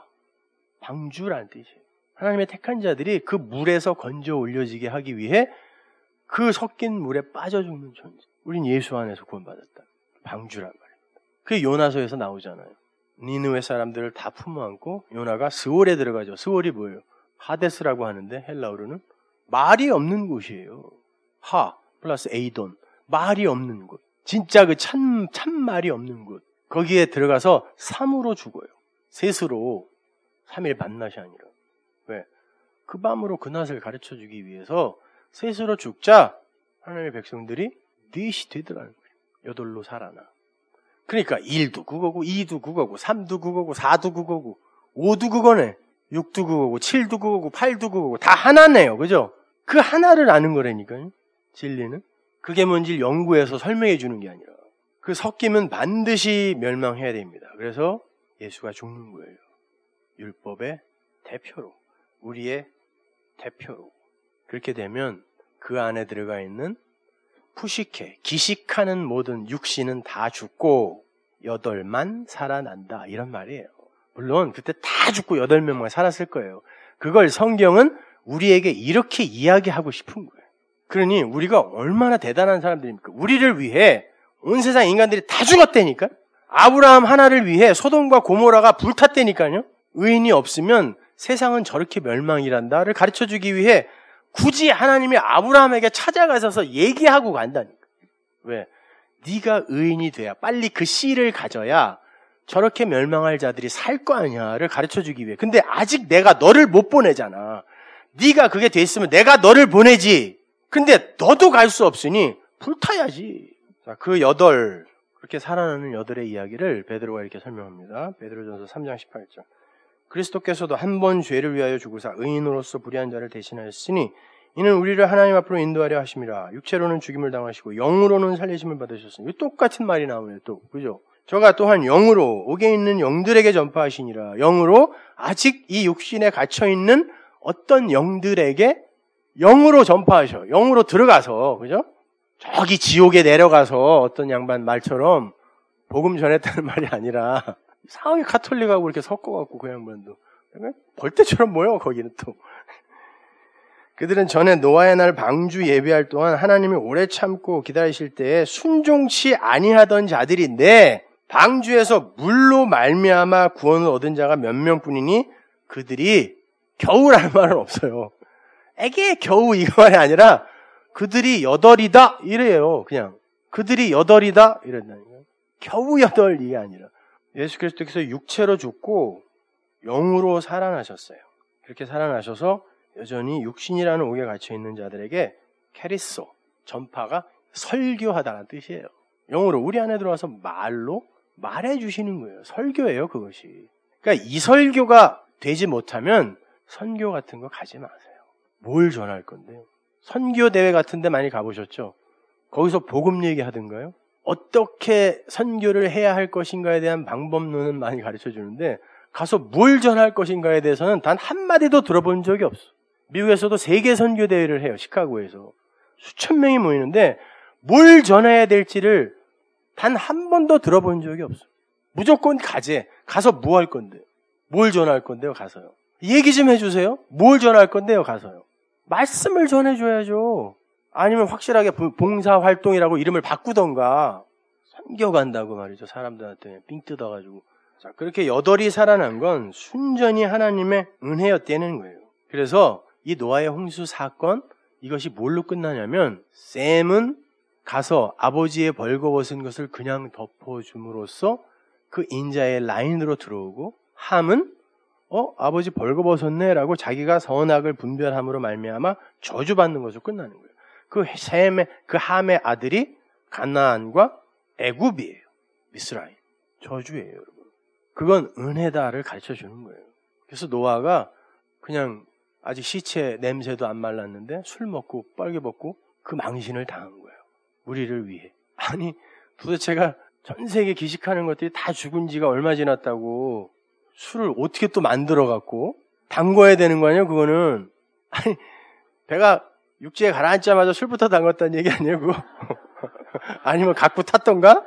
방주라는 뜻이에요. 하나님의 택한 자들이 그 물에서 건져 올려지게 하기 위해 그 섞인 물에 빠져 죽는 존재. 우린 예수 안에서 구원받았다. 방주란 말입니다. 그게 요나서에서 나오잖아요. 니느웨 사람들을 다 품어 안고 요나가 스올에 들어가죠. 스올이 뭐예요? 하데스라고 하는데 헬라어로는 말이 없는 곳이에요. 하 플러스 에이돈. 말이 없는 곳. 진짜 그 참, 참 말이 없는 곳. 거기에 들어가서 삼으로 죽어요. 셋으로. 삼일 밤낮이 아니라. 왜? 그 밤으로 그 낮을 가르쳐 주기 위해서 셋으로 죽자 하나님의 백성들이 넷이 되더라는 거예요. 여덟로 살아나. 그러니까 일도 그거고, 이도 그거고, 삼도 그거고, 사도 그거고, 오도 그거네. 육도 그거고, 칠도 그거고, 팔도 그거고, 다 하나네요. 그죠? 그 하나를 아는 거라니까요. 진리는. 그게 뭔지 연구해서 설명해 주는 게 아니라 그 섞임은 반드시 멸망해야 됩니다. 그래서 예수가 죽는 거예요. 율법의 대표로, 우리의 대표로. 그렇게 되면 그 안에 들어가 있는 푸시케, 기식하는 모든 육신은 다 죽고 여덟만 살아난다. 이런 말이에요. 물론 그때 다 죽고 여덟 명만 살았을 거예요. 그걸 성경은 우리에게 이렇게 이야기하고 싶은 거예요. 그러니 우리가 얼마나 대단한 사람들입니까? 우리를 위해 온 세상 인간들이 다 죽었다니까? 아브라함 하나를 위해 소돔과 고모라가 불탔다니까요? 의인이 없으면 세상은 저렇게 멸망이란다를 가르쳐주기 위해 굳이 하나님이 아브라함에게 찾아가셔서 얘기하고 간다니까. 왜? 네가 의인이 돼야 빨리 그 씨를 가져야 저렇게 멸망할 자들이 살 거 아니야를 가르쳐주기 위해. 근데 아직 내가 너를 못 보내잖아. 네가 그게 됐으면 내가 너를 보내지. 근데 너도 갈 수 없으니 불타야지. 자, 그 여덟, 그렇게 살아나는 여덟의 이야기를 베드로가 이렇게 설명합니다. 베드로전서 삼 장 십팔 절. 그리스도께서도 한 번 죄를 위하여 죽으사 의인으로서 불의한 자를 대신하였으니 이는 우리를 하나님 앞으로 인도하려 하심이라. 육체로는 죽임을 당하시고 영으로는 살리심을 받으셨으니. 똑같은 말이 나오네요. 또 그죠? 저가 또한 영으로 옥에 있는 영들에게 전파하시니라. 영으로 아직 이 육신에 갇혀있는 어떤 영들에게 영으로 전파하셔. 영으로 들어가서, 그죠? 저기 지옥에 내려가서 어떤 양반 말처럼 복음 전했다는 말이 아니라 이상하게 카톨릭하고 이렇게 섞어갖고 그 양반도 벌떼처럼 모여 거기는 또. 그들은 전에 노아의 날 방주 예비할 동안 하나님이 오래 참고 기다리실 때에 순종치 아니하던 자들인데 방주에서 물로 말미암아 구원을 얻은 자가 몇 명뿐이니 그들이 겨우라는 말은 없어요. 에게 겨우 이거 말이 아니라 그들이 여덟이다 이래요. 그냥 그들이 여덟이다 이랬다니까요. 겨우 여덟 이게 아니라 예수 그리스도께서 육체로 죽고 영으로 살아나셨어요. 그렇게 살아나셔서 여전히 육신이라는 옥에 갇혀있는 자들에게 캐리소, 전파가 설교하다는 뜻이에요. 영어로 우리 안에 들어와서 말로 말해주시는 거예요. 설교예요, 그것이. 그러니까 이 설교가 되지 못하면 선교 같은 거 가지 마세요. 뭘 전할 건데요? 선교 대회 같은 데 많이 가보셨죠? 거기서 복음 얘기하던가요? 어떻게 선교를 해야 할 것인가에 대한 방법론은 많이 가르쳐 주는데 가서 뭘 전할 것인가에 대해서는 단 한마디도 들어본 적이 없어. 미국에서도 세계 선교 대회를 해요. 시카고에서. 수천 명이 모이는데 뭘 전해야 될지를 단 한 번도 들어본 적이 없어. 무조건 가재. 가서 뭐 할 건데? 뭘 전할 건데요? 가서요. 얘기 좀 해주세요. 뭘 전할 건데요? 가서요. 말씀을 전해줘야죠. 아니면 확실하게 봉사활동이라고 이름을 바꾸던가 선교 간다고 말이죠. 사람들한테 삥 뜯어가지고. 자, 그렇게 여덟이 살아난 건 순전히 하나님의 은혜였다는 거예요. 그래서 이 노아의 홍수 사건, 이것이 뭘로 끝나냐면 셈은 가서 아버지의 벌거벗은 것을 그냥 덮어줌으로써 그 인자의 라인으로 들어오고, 함은 어 아버지 벌거벗었네 라고 자기가 선악을 분별함으로 말미암아 저주받는 것으로 끝나는 거예요. 그 셈의 그 함의 아들이 가나안과 애굽이에요. 미스라임. 저주예요, 여러분. 그건 은혜다를 가르쳐 주는 거예요. 그래서 노아가 그냥 아직 시체 냄새도 안 말랐는데 술 먹고 빨개 벗고 그 망신을 당한 거예요. 우리를 위해. 아니 도대체가 전 세계 기식하는 것들이 다 죽은 지가 얼마 지났다고 술을 어떻게 또 만들어갖고 담궈야 되는 거 아니에요, 그거는. 아니, 배가 육지에 가라앉자마자 술부터 담궜다는 얘기 아니에요, 그거? 아니면 갖고 탔던가?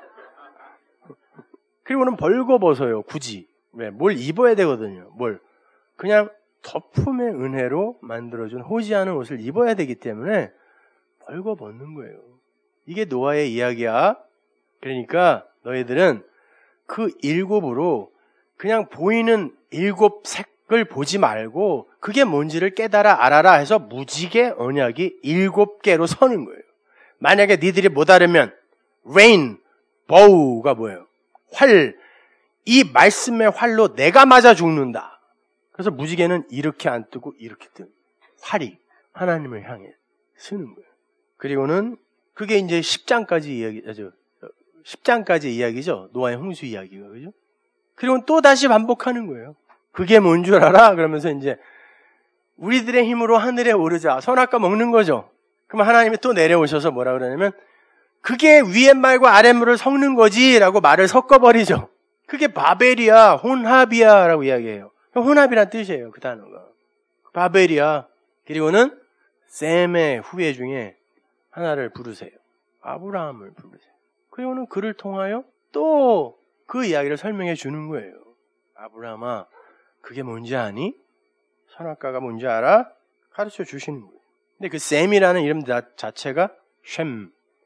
그리고는 벌거벗어요, 굳이. 왜? 뭘 입어야 되거든요, 뭘. 그냥 덮음의 은혜로 만들어준 호지하는 옷을 입어야 되기 때문에 벌거벗는 거예요. 이게 노아의 이야기야. 그러니까 너희들은 그 일곱으로 그냥 보이는 일곱 색을 보지 말고 그게 뭔지를 깨달아 알아라 해서 무지개 언약이 일곱 개로 서는 거예요. 만약에 니들이 못 알으면 rain, bow가 뭐예요? 활. 이 말씀의 활로 내가 맞아 죽는다. 그래서 무지개는 이렇게 안 뜨고 이렇게 뜨는 활이 하나님을 향해 쓰는 거예요. 그리고는 그게 이제 십 장까지 이야기, 십 장까지 이야기죠. 노아의 홍수 이야기가, 그죠? 그리고 또 다시 반복하는 거예요. 그게 뭔 줄 알아? 그러면서 이제 우리들의 힘으로 하늘에 오르자. 선악과 먹는 거죠. 그럼 하나님이 또 내려오셔서 뭐라 그러냐면 그게 위에말과 아랫말을 섞는 거지라고 말을 섞어버리죠. 그게 바벨이야, 혼합이야 라고 이야기해요. 혼합이란 뜻이에요, 그 단어가. 바벨이야. 그리고는 셈의 후예 중에 하나를 부르세요. 아브라함을 부르세요. 그리고는 그를 통하여 또 그 이야기를 설명해 주는 거예요. 아브라함아, 그게 뭔지 아니? 선악과가 뭔지 알아? 가르쳐 주시는 거예요. 근데 그 셈이라는 이름 자체가 쉔,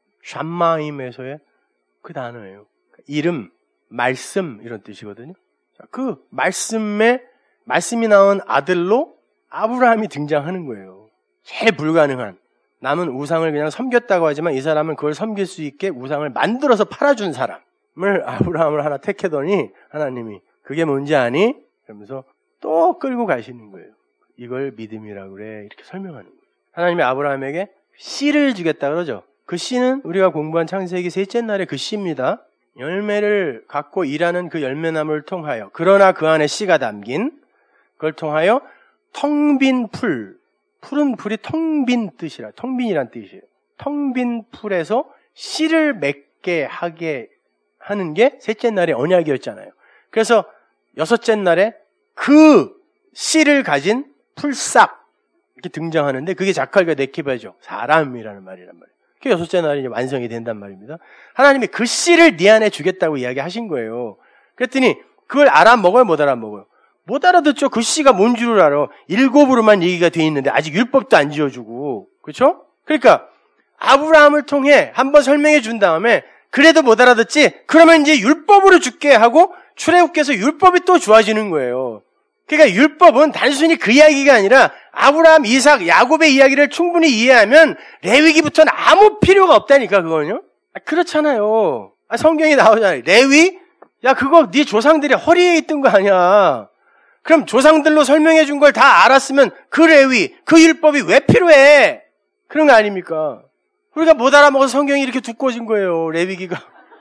샴마임에서의 그 단어예요. 이름, 말씀 이런 뜻이거든요. 그 말씀에 말씀이 나온 아들로 아브라함이 등장하는 거예요. 제일 불가능한. 남은 우상을 그냥 섬겼다고 하지만 이 사람은 그걸 섬길 수 있게 우상을 만들어서 팔아준 사람을 아브라함을 하나 택하더니 하나님이 그게 뭔지 아니? 그러면서 또 끌고 가시는 거예요. 이걸 믿음이라고 그래. 이렇게 설명하는 거예요. 하나님이 아브라함에게 씨를 주겠다 그러죠. 그 씨는 우리가 공부한 창세기 셋째 날의 그 씨입니다. 열매를 갖고 일하는 그 열매나무를 통하여, 그러나 그 안에 씨가 담긴 그걸 통하여 텅 빈 풀, 푸른 풀이 텅 빈 뜻이라, 텅 빈이란 뜻이에요. 텅 빈 풀에서 씨를 맺게 하게 하는 게 셋째 날의 언약이었잖아요. 그래서 여섯째 날에 그 씨를 가진 풀싹 이렇게 등장하는데 그게 자칼과 네케바죠. 사람이라는 말이란 말이에요. 그 여섯째 날이 이제 완성이 된단 말입니다. 하나님이 그 씨를 네 안에 주겠다고 이야기하신 거예요. 그랬더니 그걸 알아먹어요, 못 알아먹어요? 못 알아듣죠. 그 씨가 뭔 줄을 알아. 일곱으로만 얘기가 돼 있는데 아직 율법도 안 지어주고, 그렇죠? 그러니까 아브라함을 통해 한번 설명해 준 다음에 그래도 못 알아듣지? 그러면 이제 율법으로 줄게 하고 출애굽께서 율법이 또 주어지는 거예요. 그러니까 율법은 단순히 그 이야기가 아니라 아브라함, 이삭, 야곱의 이야기를 충분히 이해하면 레위기부터는 아무 필요가 없다니까, 그거는요. 아, 그렇잖아요. 아, 성경에 나오잖아요. 레위? 야, 그거 네 조상들이 허리에 있던 거 아니야. 그럼 조상들로 설명해 준 걸 다 알았으면 그 레위, 그 율법이 왜 필요해? 그런 거 아닙니까? 우리가 못 알아먹어서 성경이 이렇게 두꺼워진 거예요, 레위기가.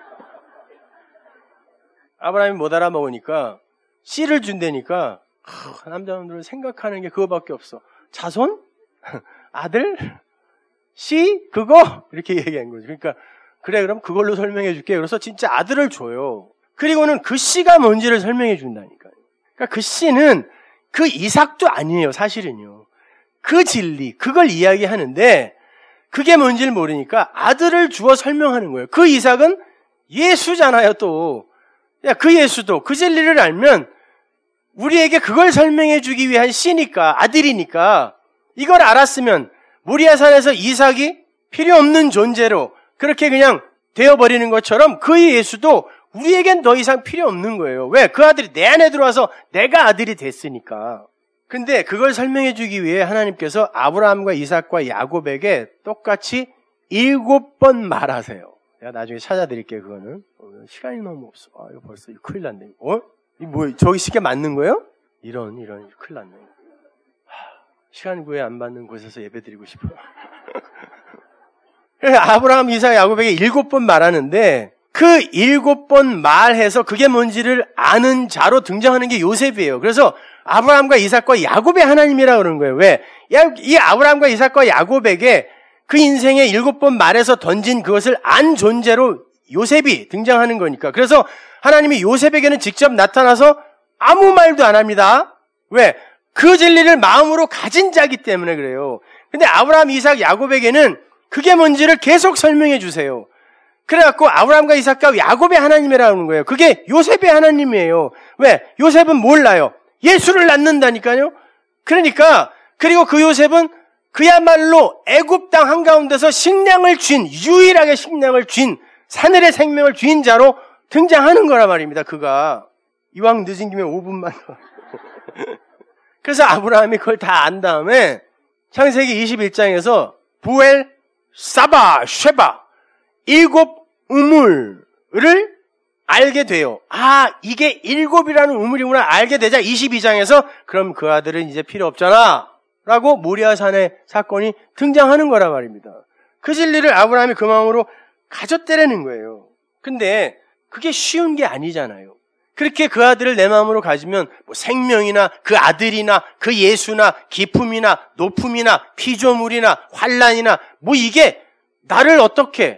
아브라함이 못 알아먹으니까 씨를 준다니까 하, 남자분들은 생각하는 게 그거밖에 없어. 자손? 아들? 씨? 그거? 이렇게 얘기한 거죠. 그러니까 그래 그럼 그걸로 설명해 줄게. 그래서 진짜 아들을 줘요. 그리고는 그 씨가 뭔지를 설명해 준다니까요. 그러니까 그 씨는 그 이삭도 아니에요, 사실은요. 그 진리, 그걸 이야기하는데 그게 뭔지를 모르니까 아들을 주어 설명하는 거예요. 그 이삭은 예수잖아요, 또. 야, 그 예수도 그 진리를 알면 우리에게 그걸 설명해 주기 위한 씨니까, 아들이니까 이걸 알았으면 모리아산에서 이삭이 필요 없는 존재로 그렇게 그냥 되어버리는 것처럼 그 예수도 우리에겐 더 이상 필요 없는 거예요. 왜? 그 아들이 내 안에 들어와서 내가 아들이 됐으니까. 근데 그걸 설명해 주기 위해 하나님께서 아브라함과 이삭과 야곱에게 똑같이 일곱 번 말하세요. 내가 나중에 찾아드릴게요, 그거는. 시간이 너무 없어. 아, 이거 벌써 이거 큰일 났네. 어? 이 뭐, 저기 시계 맞는 거예요? 이런, 이런, 큰일 났네. 하, 시간 구애 안 받는 곳에서 예배 드리고 싶어요. 그래서 아브라함, 이삭, 야곱에게 일곱 번 말하는데 그 일곱 번 말해서 그게 뭔지를 아는 자로 등장하는 게 요셉이에요. 그래서 아브라함과 이삭과 야곱의 하나님이라고 그러는 거예요. 왜? 이 아브라함과 이삭과 야곱에게 그 인생에 일곱 번 말해서 던진 그것을 안 존재로 요셉이 등장하는 거니까. 그래서 하나님이 요셉에게는 직접 나타나서 아무 말도 안 합니다. 왜? 그 진리를 마음으로 가진 자기 때문에 그래요. 근데 아브라함, 이삭, 야곱에게는 그게 뭔지를 계속 설명해 주세요. 그래갖고 아브라함과 이삭과 야곱의 하나님이라는 거예요. 그게 요셉의 하나님이에요. 왜? 요셉은 몰라요. 예수를 낳는다니까요. 그러니까 그리고 그 요셉은 그야말로 애굽 땅 한가운데서 식량을 쥔, 유일하게 식량을 쥔, 하늘의 생명을 쥔 자로 등장하는 거란 말입니다. 그가 이왕 늦은 김에 오 분만 더. 그래서 아브라함이 그걸 다 안 다음에 창세기 이십일 장에서 부엘, 사바, 쉐바 일곱 우물을 알게 돼요. 아, 이게 일곱이라는 우물이구나 알게 되자 이십이 장에서 그럼 그 아들은 이제 필요 없잖아 라고 모리아산의 사건이 등장하는 거란 말입니다. 그 진리를 아브라함이 그 마음으로 가졌다라는 거예요. 근데 그게 쉬운 게 아니잖아요. 그렇게 그 아들을 내 마음으로 가지면 뭐 생명이나 그 아들이나 그 예수나 기품이나 높음이나 피조물이나 환란이나 뭐 이게 나를 어떻게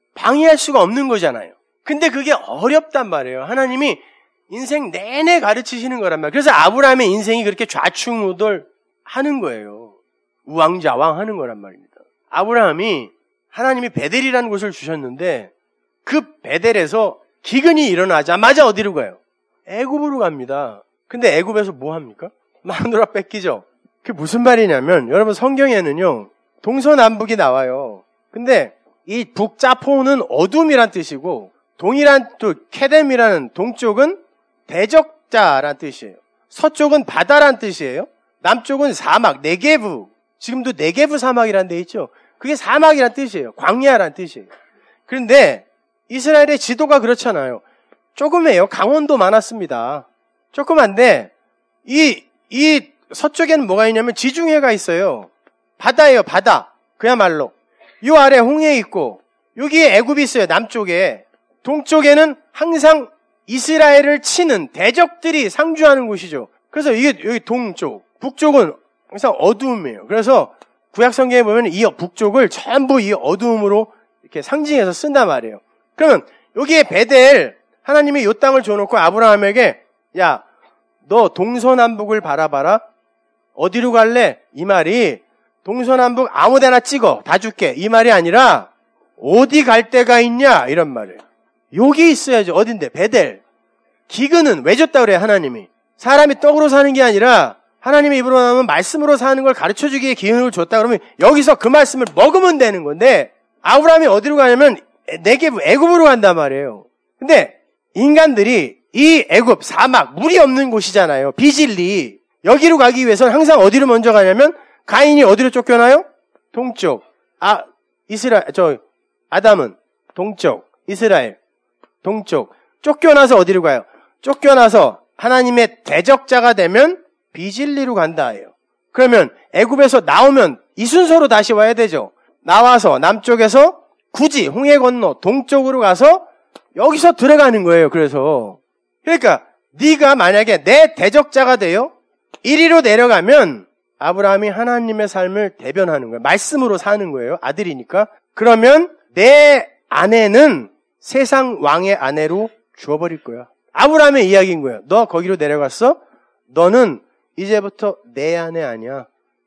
방해할 수가 없는 거잖아요. 근데 그게 어렵단 말이에요. 하나님이 인생 내내 가르치시는 거란 말이에요. 그래서 아브라함의 인생이 그렇게 좌충우돌 하는 거예요. 우왕좌왕 하는 거란 말입니다. 아브라함이 하나님이 베델이라는 곳을 주셨는데 그 베델에서 기근이 일어나자마자 어디로 가요? 애굽으로 갑니다. 근데 애굽에서 뭐 합니까? 마누라 뺏기죠. 그게 무슨 말이냐면 여러분 성경에는요 동서남북이 나와요. 근데 이 북자포는 어둠이란 뜻이고 동이란 또 케뎀이라는 동쪽은 대적자란 뜻이에요. 서쪽은 바다란 뜻이에요. 남쪽은 사막, 네게브. 지금도 네게브 사막이란 데 있죠. 그게 사막이란 뜻이에요. 광야란 뜻이에요. 그런데 이스라엘의 지도가 그렇잖아요. 조그매요. 강원도 많았습니다. 조그만데 이, 이 서쪽에는 뭐가 있냐면 지중해가 있어요. 바다예요. 바다. 그야말로. 요 아래 홍해 있고 여기에 애굽이 있어요. 남쪽에. 동쪽에는 항상 이스라엘을 치는 대적들이 상주하는 곳이죠. 그래서 이게 여기 동쪽, 북쪽은 항상 어두움이에요. 그래서 구약 성경에 보면 이 북쪽을 전부 이 어두움으로 이렇게 상징해서 쓴단 말이에요. 그러면 여기에 베델, 하나님이 이 땅을 줘놓고 아브라함에게 야, 너 동서남북을 바라봐라. 어디로 갈래? 이 말이 동서남북 아무데나 찍어. 다 줄게. 이 말이 아니라 어디 갈 데가 있냐? 이런 말이에요. 여기 있어야지. 어딘데? 베델. 기근은 왜 줬다 그래요? 하나님이. 사람이 떡으로 사는 게 아니라 하나님의 입으로 나오면 말씀으로 사는 걸 가르쳐주기에 기운을 줬다 그러면 여기서 그 말씀을 먹으면 되는 건데 아브라함이 어디로 가냐면 네게브 애굽으로 간단 말이에요. 근데 인간들이 이 애굽 사막 물이 없는 곳이잖아요. 비질리 여기로 가기 위해서는 항상 어디로 먼저 가냐면 가인이 어디로 쫓겨나요? 동쪽. 아 이스라엘 저 아담은 동쪽. 이스라엘 동쪽. 쫓겨나서 어디로 가요? 쫓겨나서 하나님의 대적자가 되면 비질리로 간다예요. 그러면 애굽에서 나오면 이 순서로 다시 와야 되죠. 나와서 남쪽에서 굳이 홍해 건너 동쪽으로 가서 여기서 들어가는 거예요. 그래서 그러니까 네가 만약에 내 대적자가 돼요. 이리로 내려가면 아브라함이 하나님의 삶을 대변하는 거예요. 말씀으로 사는 거예요. 아들이니까. 그러면 내 아내는 세상 왕의 아내로 주어버릴 거야. 아브라함의 이야기인 거예요. 너 거기로 내려갔어? 너는 이제부터 내 아내 아니야.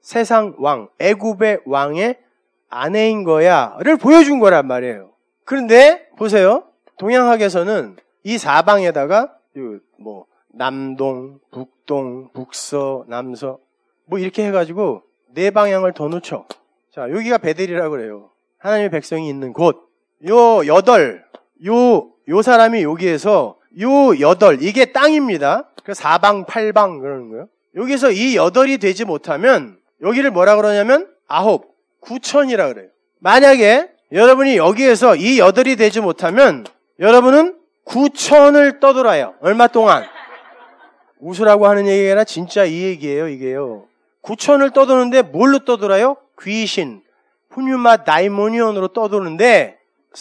세상 왕, 애굽의 왕의 아내인 거야를 보여준 거란 말이에요. 그런데 보세요. 동양학에서는 이 사방에다가 뭐 남동, 북동, 북서, 남서 뭐 이렇게 해가지고 네 방향을 더 놓쳐. 자, 여기가 베델이라고 그래요. 하나님의 백성이 있는 곳. 요 여덟, 요, 요 사람이 여기에서 요 여덟, 이게 땅입니다. 그 사방, 팔방 그러는 거예요. 여기서 이 여덟이 되지 못하면 여기를 뭐라 그러냐면 아홉, 구천이라 그래요. 만약에 여러분이 여기에서 이 여덟이 되지 못하면 여러분은 구천을 떠돌아요. 얼마 동안? 웃으라고 하는 얘기가 아니라 진짜 이 얘기예요, 이게요. 구천을 떠도는데 뭘로 떠돌아요? 귀신, 푸뉴마 다이모니온으로 떠도는데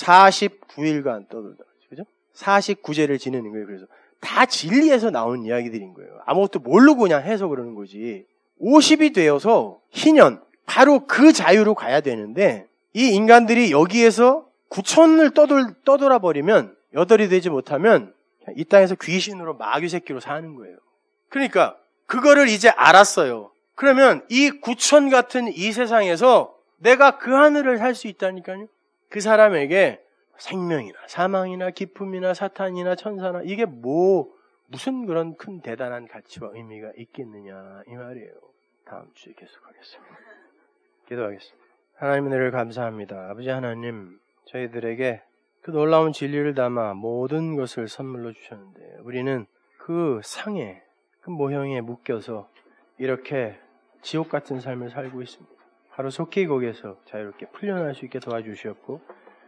사십구 일간 떠돌다. 그죠? 사십구 제를 지내는 거예요. 그래서 다 진리에서 나온 이야기들인 거예요. 아무것도 모르고 그냥 해서 그러는 거지. 오십이 되어서 희년, 바로 그 자유로 가야 되는데 이 인간들이 여기에서 구천을 떠돌, 떠돌아 버리면 여덟이 되지 못하면 이 땅에서 귀신으로 마귀 새끼로 사는 거예요. 그러니까 그거를 이제 알았어요. 그러면 이 구천 같은 이 세상에서 내가 그 하늘을 살 수 있다니까요. 그 사람에게 생명이나 사망이나 기쁨이나 사탄이나 천사나 이게 뭐 무슨 그런 큰 대단한 가치와 의미가 있겠느냐 이 말이에요. 다음 주에 계속하겠습니다. 기도하겠습니다. 하나님의 은혜를 감사합니다. 아버지 하나님, 저희들에게 그 놀라운 진리를 담아 모든 것을 선물로 주셨는데 우리는 그 상에 그 모형에 묶여서 이렇게 지옥 같은 삶을 살고 있습니다. 하루속히 거기에서 자유롭게 풀려날 수 있게 도와주시었고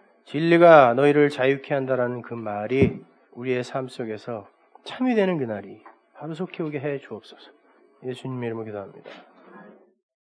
진리가 너희를 자유케 한다라는 그 말이 우리의 삶 속에서 참이 되는 그날이 하루속히 오게 해 주옵소서. 예수님 이름으로 기도합니다.